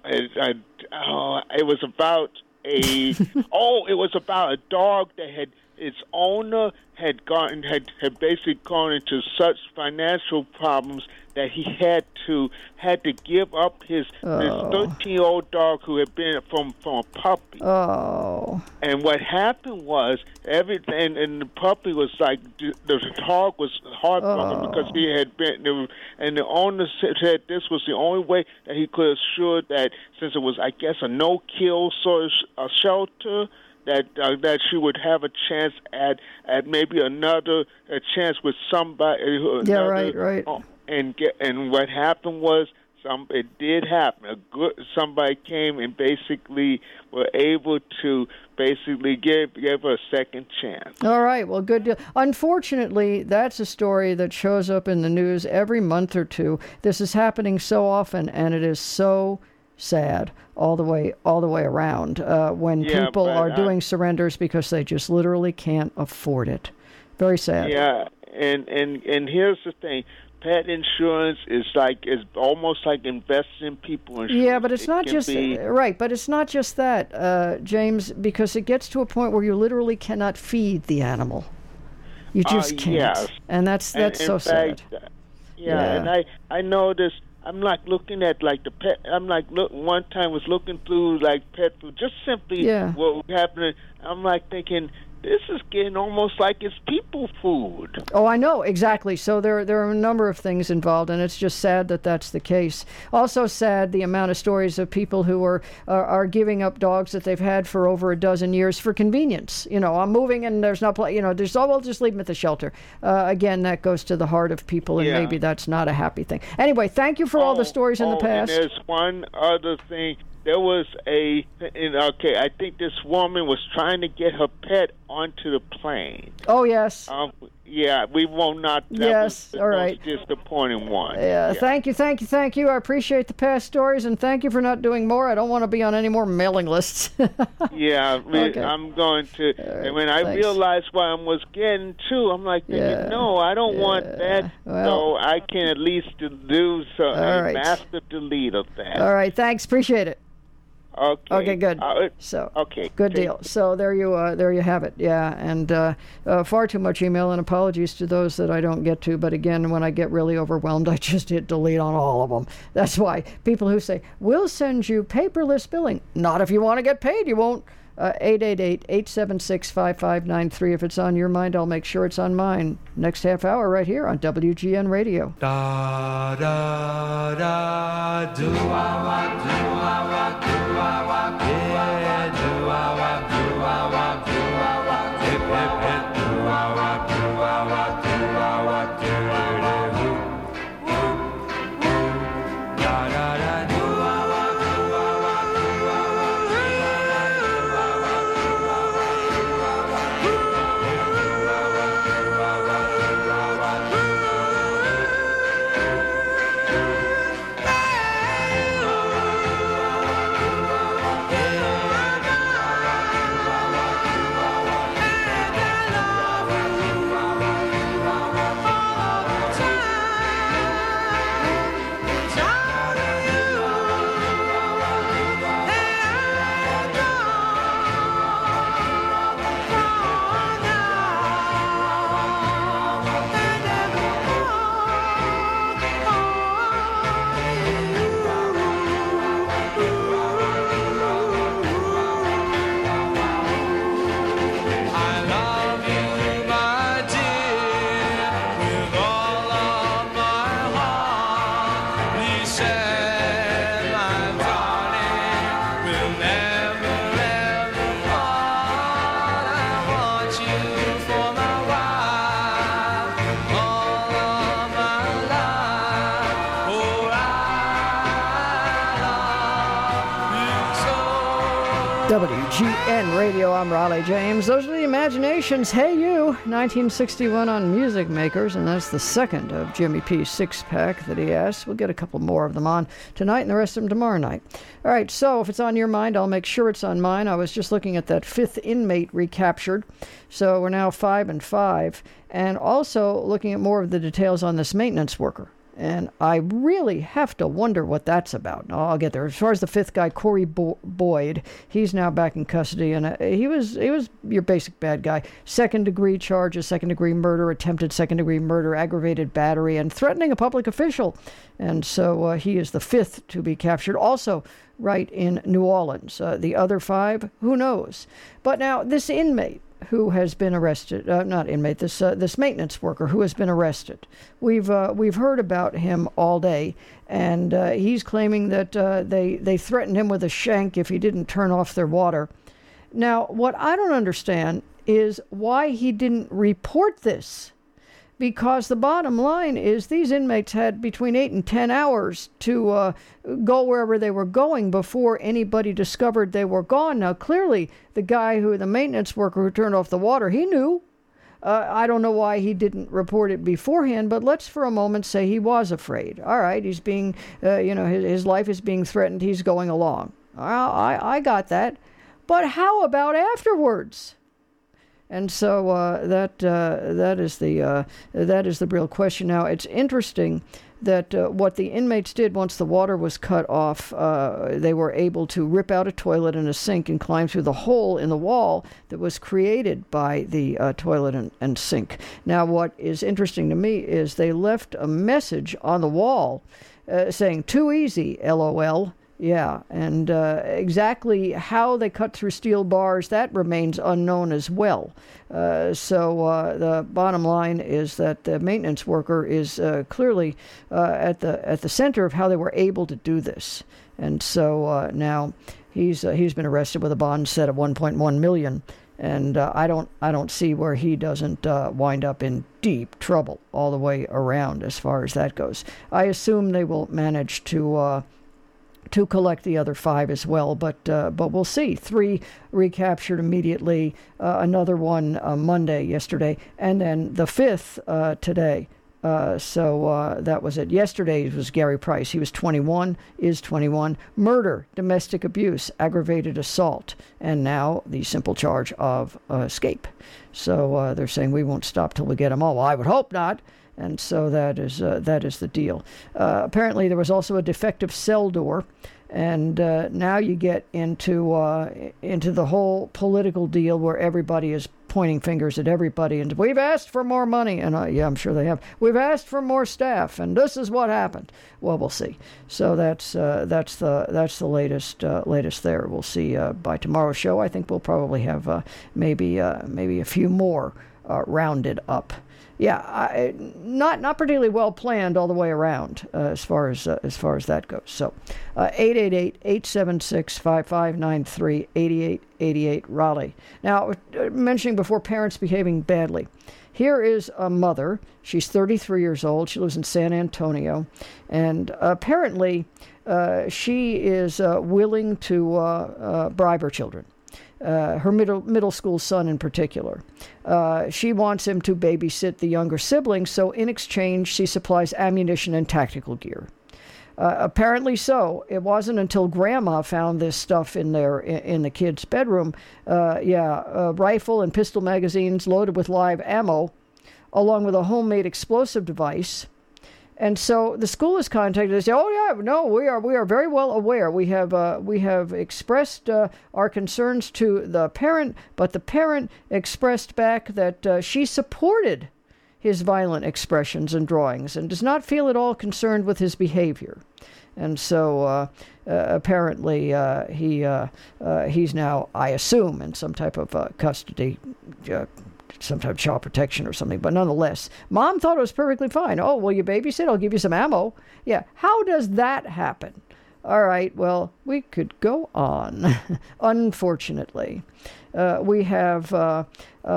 It was about a. It was about a dog that had its owner had basically gone into such financial problems that he had to give up his 13-year-old dog who had been from a puppy. Oh. And what happened was everything, and the puppy was like the dog was heartbroken because he had been, and the owner said this was the only way that he could assure that since it was, I guess, a no-kill sort of shelter. That she would have a chance at maybe a chance with somebody. Right. And what happened was it did happen. Somebody came and basically were able to basically give her a second chance. All right, well, good deal. Unfortunately, that's a story that shows up in the news every month or two. This is happening so often, and it is so sad all the way around when people are doing surrenders because they just literally can't afford it. Very sad. Yeah, and here's the thing. Pet insurance is almost like investing in people insurance. Yeah, but it's not just right. But it's not just that, James, because it gets to a point where you literally cannot feed the animal. You just can't, yes. And that's so sad. And I noticed. I'm like looking at like the pet. I'm like one time was looking through like pet food, just simply what was happening. I'm like thinking, this is getting almost like it's people food. Oh, I know, exactly. So there are a number of things involved, and it's just sad that that's the case. Also sad the amount of stories of people who are giving up dogs that they've had for over a dozen years for convenience. I'm moving and there's no place, we'll just leave them at the shelter. Again, that goes to the heart of people, and maybe that's not a happy thing. Anyway, thank you for all the stories in the past. And there's one other thing. There was I think this woman was trying to get her pet onto the plane. Oh, yes. We won't not. Yes, was all right. Most disappointing one. Yeah, thank you. I appreciate the past stories, and thank you for not doing more. I don't want to be on any more mailing lists. I'm going to. Right, and when I realized what I was getting to, I'm like, no, I don't want that. So I can at least do a master delete of that. All right, thanks. Appreciate it. Okay, good. Good deal. So there you have it. Yeah, and far too much email, and apologies to those that I don't get to. But again, when I get really overwhelmed, I just hit delete on all of them. That's why people who say, we'll send you paperless billing. Not if you want to get paid, you won't. 888-876-5593. If it's on your mind, I'll make sure it's on mine. Next half hour right here on WGN Radio. Da da da do ah wah do ah wah do ah wah yeah do ah wah do ah wah do ah wah hip hip hip do ah wah do ah wah do ah wah do do whoop whoop da da da do ah wah do ah wah do ah wah do ah wah do ah wah WGN Radio, I'm Raleigh James. Those are the Imaginations. Hey You, 1961 on Music Makers, and that's the second of Jimmy P's six-pack that he asked. We'll get a couple more of them on tonight and the rest of them tomorrow night. All right, so if it's on your mind, I'll make sure it's on mine. I was just looking at that fifth inmate recaptured, so we're now 5 and 5, and also looking at more of the details on this maintenance worker. And I really have to wonder what that's about. No, I'll get there. As far as the fifth guy, Corey Boyd, he's now back in custody, and he was your basic bad guy. Second-degree charges, second-degree murder, attempted second-degree murder, aggravated battery, and threatening a public official. And so he is the fifth to be captured. Also, right in New Orleans. The other 5, who knows? But now, this inmate who has been arrested, not inmate, this maintenance worker who has been arrested. We've heard about him all day, and he's claiming that they threatened him with a shank if he didn't turn off their water. Now, what I don't understand is why he didn't report this, because the bottom line is these inmates had between 8 and 10 hours to go wherever they were going before anybody discovered they were gone. Now, clearly, the maintenance worker who turned off the water, he knew. I don't know why he didn't report it beforehand, but let's for a moment say he was afraid. All right, he's being, his life is being threatened. He's going along. I got that. But how about afterwards? And so that is the real question. Now, it's interesting that what the inmates did once the water was cut off, they were able to rip out a toilet and a sink and climb through the hole in the wall that was created by the toilet and sink. Now, what is interesting to me is they left a message on the wall saying, "Too easy, LOL." Yeah, and exactly how they cut through steel bars, that remains unknown as well. So the bottom line is that the maintenance worker is clearly at the center of how they were able to do this. And so now he's been arrested with a bond set of $1.1 million, and I don't see where he doesn't wind up in deep trouble all the way around as far as that goes. I assume they will manage to collect the other 5 as well, but we'll see. 3 recaptured immediately, another one yesterday, and then the 5th today. So that was it. Yesterday was Gary Price. He was 21, is 21. Murder, domestic abuse, aggravated assault, and now the simple charge of escape. So they're saying we won't stop till we get them all. Well, I would hope not. And so that is the deal. Apparently, there was also a defective cell door, and now you get into the whole political deal where everybody is pointing fingers at everybody, and we've asked for more money, and yeah, I'm sure they have. We've asked for more staff, and this is what happened. Well, we'll see. So that's the latest there. We'll see by tomorrow's show. I think we'll probably have maybe a few more rounded up. Yeah, not particularly well planned all the way around as far as that goes. So, 888-876-5593, 8888 Raleigh. Now, mentioning before parents behaving badly, here is a mother. She's 33 years old. She lives in San Antonio, and apparently, she is willing to bribe her children. Her middle school son in particular. She wants him to babysit the younger siblings, so in exchange she supplies ammunition and tactical gear. Apparently so. It wasn't until Grandma found this stuff in the kid's bedroom. Rifle and pistol magazines loaded with live ammo, along with a homemade explosive device. And so the school is contacted. They say, "Oh yeah, no, we are very well aware. We have expressed our concerns to the parent, but the parent expressed back that she supported his violent expressions and drawings and does not feel at all concerned with his behavior." And so apparently he's now, I assume, in some type of custody. Some type of child protection or something, but nonetheless, Mom thought it was perfectly fine. "Oh, will you babysit? I'll give you some ammo." Yeah, how does that happen? All right, well, we could go on. Unfortunately, we have a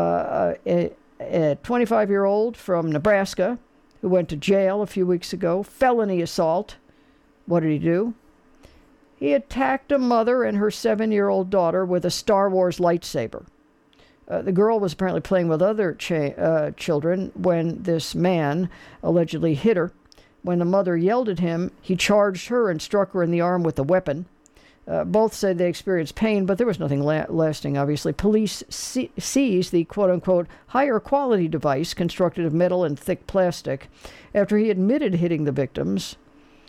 25-year-old from Nebraska who went to jail a few weeks ago, felony assault. What did he do? he attacked a mother and her 7-year-old daughter with a Star Wars lightsaber. The girl was apparently playing with other children when this man allegedly hit her. When the mother yelled at him, he charged her and struck her in the arm with the weapon. Both said they experienced pain, but there was nothing lasting, obviously. Police seized the quote-unquote higher quality device constructed of metal and thick plastic after he admitted hitting the victims.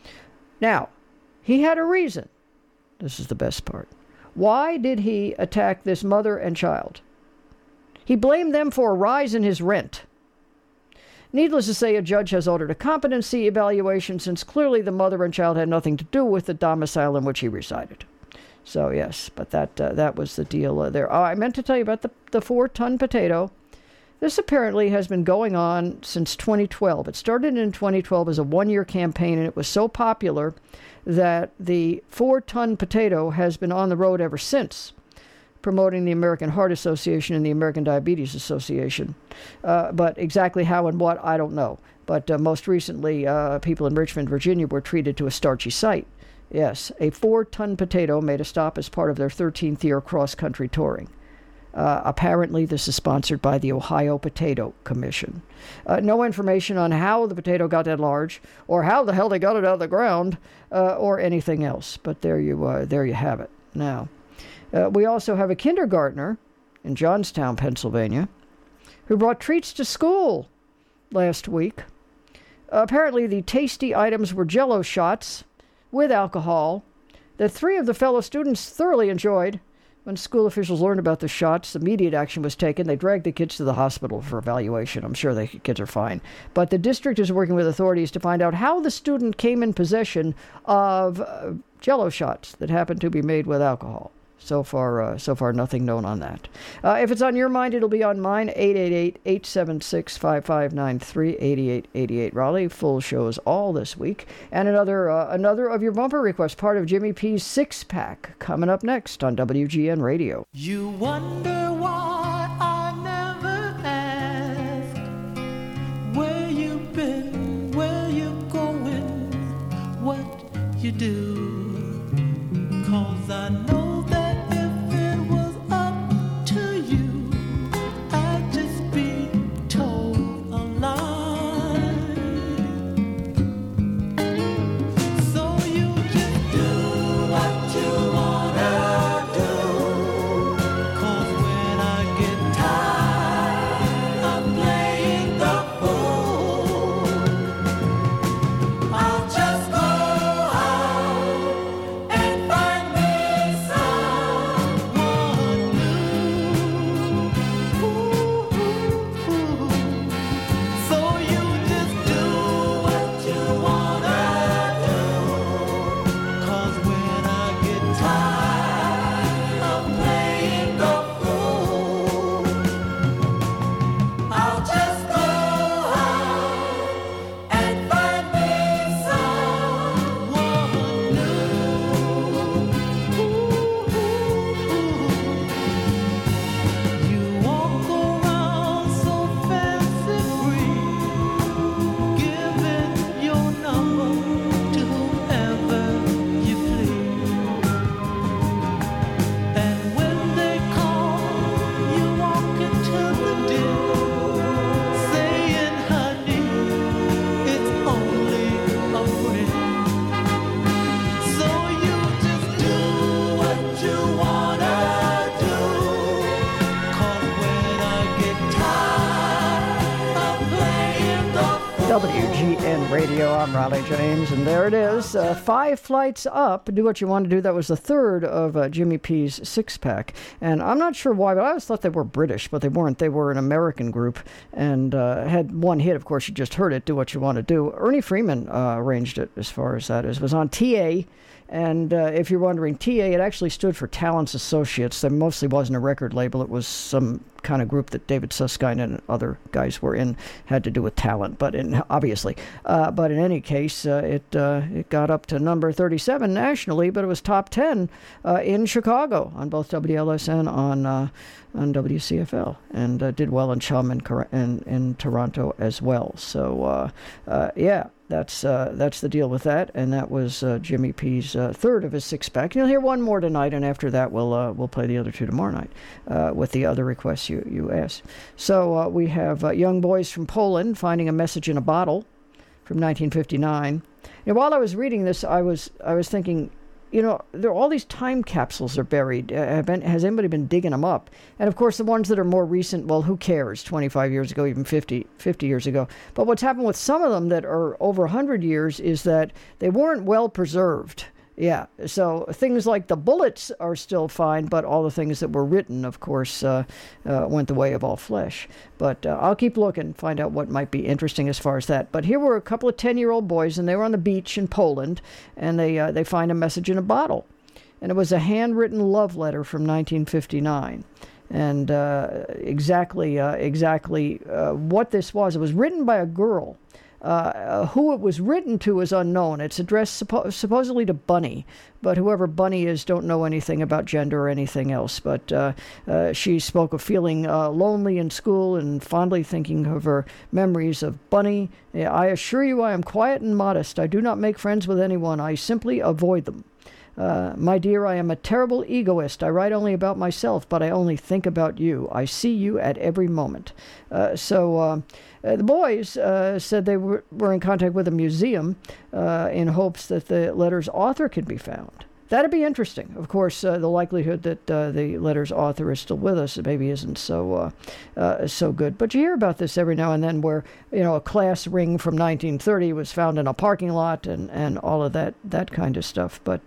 Now, he had a reason. This is the best part. Why did he attack this mother and child? He blamed them for a rise in his rent. Needless to say, a judge has ordered a competency evaluation since clearly the mother and child had nothing to do with the domicile in which he resided. So, yes, but that was the deal there. Oh, I meant to tell you about the 4-ton potato. This apparently has been going on since 2012. It started in 2012 as a one-year campaign, and it was so popular that the 4-ton potato has been on the road ever since, promoting the American Heart Association and the American Diabetes Association. But exactly how and what, I don't know. But most recently, people in Richmond, Virginia were treated to a starchy sight. Yes, a 4-ton potato made a stop as part of their 13th year cross-country touring. Apparently, this is sponsored by the Ohio Potato Commission. No information on how the potato got that large, or how the hell they got it out of the ground, or anything else. But there you have it. Now, we also have a kindergartner in Johnstown, Pennsylvania, who brought treats to school last week. Apparently, the tasty items were Jell-O shots with alcohol that 3 of the fellow students thoroughly enjoyed. When school officials learned about the shots, immediate action was taken. They dragged the kids to the hospital for evaluation. I'm sure the kids are fine. But the district is working with authorities to find out how the student came in possession of Jell-O shots that happened to be made with alcohol. So far, nothing known on that. If it's on your mind, it'll be on mine. 888-876-5593, 8888 Raleigh. Full shows all this week. And another of your bumper requests, part of Jimmy P's 6-pack, coming up next on WGN Radio. You wonder why I never asked where you've been, where you're going, what you do. 'Cause I know that if it was up to you, I'd just be told a lie. So you just do what you wanna do. 'Cause when I get tired of playing the fool, I'll just go out and find me someone new. So you just do what you wanna do. 'Cause when I get tired of playing the fool, I'll just go out and find me someone new. You walk around so fancy free, giving your number to whoever you please. And when they call, you walk into the deal, saying, honey, it's only a friend. So you just do what you wanna do. 'Cause when I get tired of playing the WGN Radio, I'm Raleigh James, and there it is. 5 flights up. Do what you want to do. That was the third of Jimmy P's 6-pack. And I'm not sure why, but I always thought they were British, but they weren't. They were an American group and had one hit. Of course, you just heard it, Do What You Want to Do. Ernie Freeman arranged it as far as that is. It was on TA. And if you're wondering, TA, it actually stood for Talents Associates. There mostly wasn't a record label. It was some kind of group that David Susskind and other guys were in, had to do with talent, but obviously. But in any case, it got up to number 37 nationally, but it was top 10 in Chicago on both WLS and on WCFL, and did well in Chum and in Toronto as well. So, yeah. that's the deal with that. And that was Jimmy P's third of his six-pack. You'll hear one more tonight, and after that we'll play the other two tomorrow night with the other requests you asked. So we have Young Boys from Poland, Finding a Message in a Bottle, from 1959. And while I was reading this, I was thinking, there are all these time capsules are buried. Has anybody been digging them up? And of course, the ones that are more recent, well, who cares? 25 years ago, even 50 years ago. But what's happened with some of them that are over 100 years is that they weren't well preserved. Yeah, so things like the bullets are still fine, but all the things that were written, of course, went the way of all flesh. But I'll keep looking, find out what might be interesting as far as that. But here were a couple of 10-year-old boys, and they were on the beach in Poland, and they find a message in a bottle. And it was a handwritten love letter from 1959. And exactly what this was. It was written by a girl. Who it was written to is unknown. It's addressed supposedly to Bunny, but whoever Bunny is don't know anything about gender or anything else. But she spoke of feeling lonely in school and fondly thinking of her memories of Bunny. I assure you I am quiet and modest. I do not make friends with anyone. I simply avoid them. My dear, I am a terrible egoist. I write only about myself, but I only think about you. I see you at every moment. So the boys said they were in contact with a museum in hopes that the letter's author could be found. That'd be interesting. Of course, the likelihood that the letter's author is still with us maybe isn't so good. But you hear about this every now and then where, a class ring from 1930 was found in a parking lot and all of that kind of stuff. But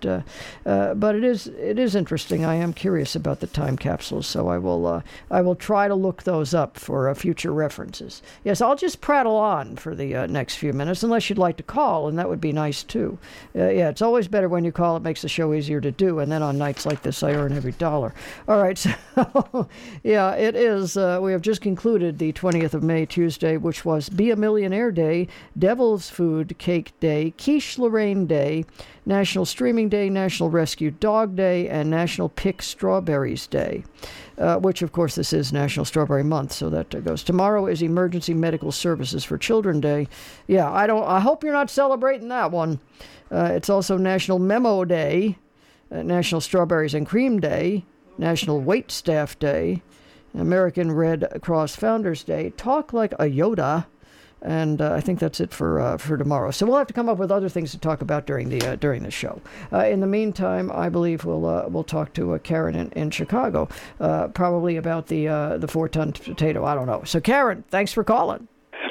it is interesting. I am curious about the time capsules, so I will try to look those up for future references. Yes, I'll just prattle on for the next few minutes, unless you'd like to call, and that would be nice too. Yeah, it's always better when you call. It makes the show easier to do, and then on nights like this I earn every dollar. All right, so yeah, it is. We have just concluded the 20th of May, Tuesday, which was Be a Millionaire Day, Devil's Food Cake Day, Quiche Lorraine Day, National Streaming Day, National Rescue Dog Day, and National Pick Strawberries Day, which, of course, this is National Strawberry Month, so that goes. Tomorrow is Emergency Medical Services for Children Day. Yeah, I hope you're not celebrating that one. It's also National Memo Day, National Strawberries and Cream Day, National Wait Staff Day, American Red Cross Founders Day, Talk Like a Yoda, and I think that's it for tomorrow. So we'll have to come up with other things to talk about during the show. In the meantime, I believe we'll talk to Karen in Chicago, probably about the 4-ton potato. I don't know. So Karen, thanks for calling.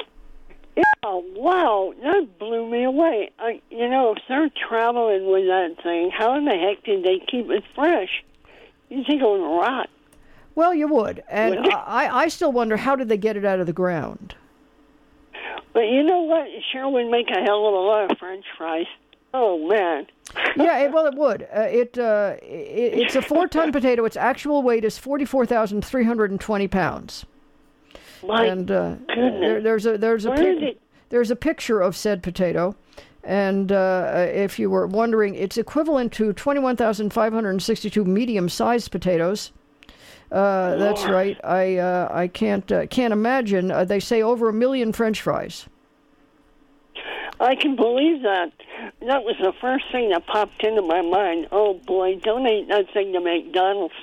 Oh, wow, that blew me away. If they're traveling with that thing, how in the heck did they keep it fresh? You think it would rot. Well, you would. And I still wonder, how did they get it out of the ground? But you know what? It sure would make a hell of a lot of French fries. Oh, man. Yeah, it would. It's a 4-ton potato. Its actual weight is 44,320 pounds. My and goodness. There's a picture of said potato, and if you were wondering, it's equivalent to 21,562 medium-sized potatoes. That's right. I can't imagine. They say over 1 million French fries. I can believe that. That was the first thing that popped into my mind. Oh boy, donate that thing to McDonald's.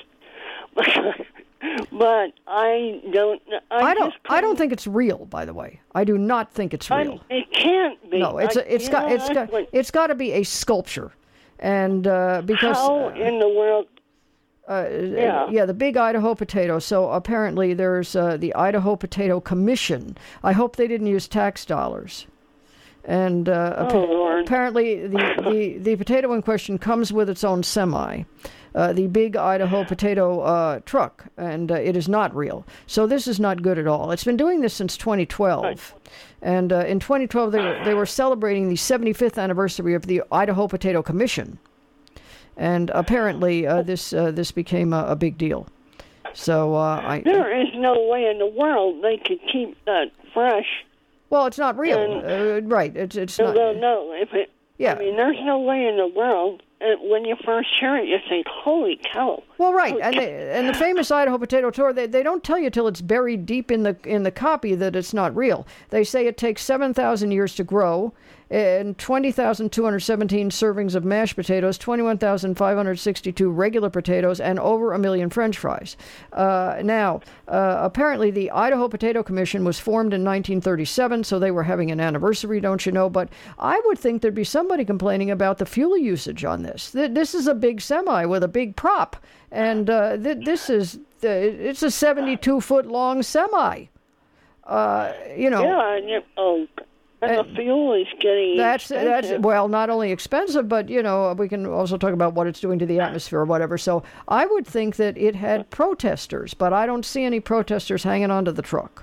But I don't think it's real. By the way, I do not think it's real. It can't be. No, it's got to be a sculpture, and because how in the world? The Big Idaho Potato. So apparently there's the Idaho Potato Commission. I hope they didn't use tax dollars. And apparently the potato in question comes with its own semi. The Big Idaho Potato truck, and it is not real. So this is not good at all. It's been doing this since 2012. And in 2012, they were celebrating the 75th anniversary of the Idaho Potato Commission. And apparently this became a big deal. So there is no way in the world they could keep that fresh. Well, it's not real, right? It's not. No, if it. Yeah. I mean, there's no way in the world. When you first hear it, you think, "Holy cow!" Well, right, and the famous Idaho potato tour, they don't tell you till it's buried deep in the copy that it's not real. They say it takes 7,000 years to grow, and 20,217 servings of mashed potatoes, 21,562 regular potatoes, and over 1 million French fries. Now, apparently the Idaho Potato Commission was formed in 1937, so they were having an anniversary, don't you know? But I would think there'd be somebody complaining about the fuel usage on this. This is a big semi with a big prop, and this is it's a 72-foot long semi. Yeah, and the fuel is getting expensive. That's well, not only expensive, but we can also talk about what it's doing to the atmosphere or whatever. So I would think that it had protesters, but I don't see any protesters hanging onto the truck.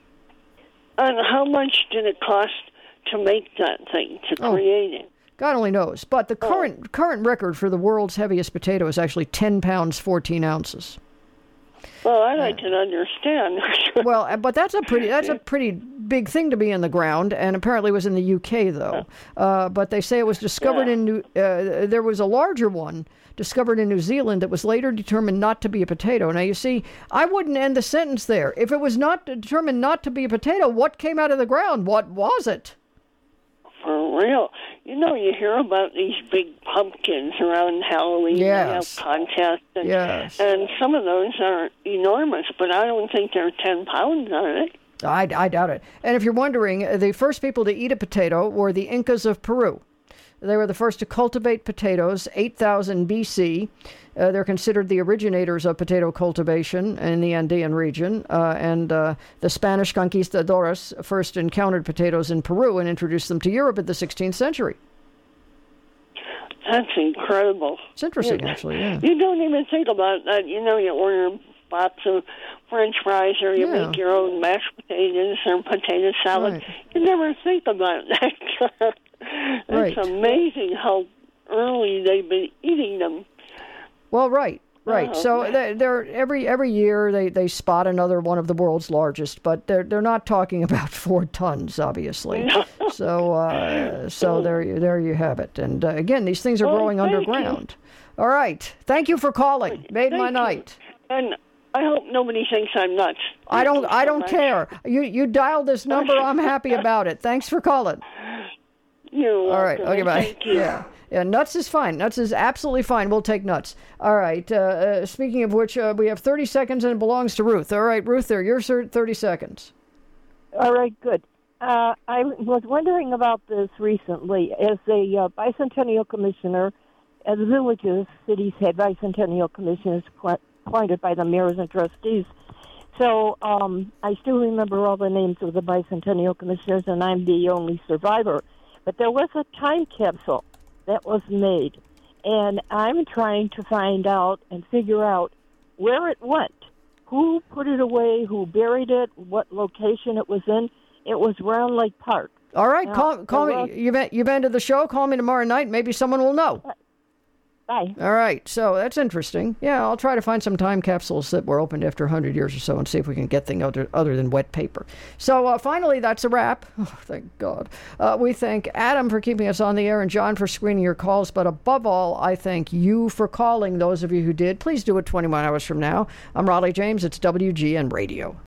And how much did it cost to make that thing, to create it? God only knows. But the current record for the world's heaviest potato is actually 10 pounds, 14 ounces. Well, I can understand. Well, but that's a pretty big thing to be in the ground, and apparently was in the UK though. But they say it was discovered in there was a larger one discovered in New Zealand that was later determined not to be a potato. Now you see, I wouldn't end the sentence there. If it was not determined not to be a potato, what came out of the ground? What was it? For real. You hear about these big pumpkins around Halloween. Yes. They have contests. And some of those are enormous, but I don't think they're 10 pounds on it. I doubt it. And if you're wondering, the first people to eat a potato were the Incas of Peru. They were the first to cultivate potatoes, 8,000 BC. They're considered the originators of potato cultivation in the Andean region. And the Spanish conquistadores first encountered potatoes in Peru and introduced them to Europe in the 16th century. That's incredible. It's interesting, actually, yeah. You don't even think about that. You order lots of French fries, or you make your own mashed potatoes or potato salad. Right. You never think about that. It's amazing how early they've been eating them. Well, right. So they're every year they spot another one of the world's largest, but they're not talking about 4 tons, obviously. So there you have it. And again, these things are growing underground. All right. Thank you for calling. Made my night. And I hope nobody thinks I'm nuts. I don't care. You dialed this number. I'm happy about it. Thanks for calling. You're welcome. All right. Okay, bye. Thank you. Yeah, nuts is fine. Nuts is absolutely fine. We'll take nuts. All right. Speaking of which, we have 30 seconds and it belongs to Ruth. All right, Ruth, there. Your 30 seconds. All right, good. I was wondering about this recently. As a bicentennial commissioner, as villages, cities had bicentennial commissioners appointed by the mayors and trustees. So I still remember all the names of the bicentennial commissioners, and I'm the only survivor. But there was a time capsule that was made, and I'm trying to find out and figure out where it went, who put it away, who buried it, what location it was in. It was Round Lake Park. All right, call me. You've been to the show. Call me tomorrow night. Maybe someone will know. Bye. All right, so that's interesting. Yeah, I'll try to find some time capsules that were opened after 100 years or so and see if we can get things other than wet paper. So finally, that's a wrap. Oh, thank God. We thank Adam for keeping us on the air and John for screening your calls. But above all, I thank you for calling, those of you who did. Please do it 21 hours from now. I'm Raleigh James. It's WGN Radio.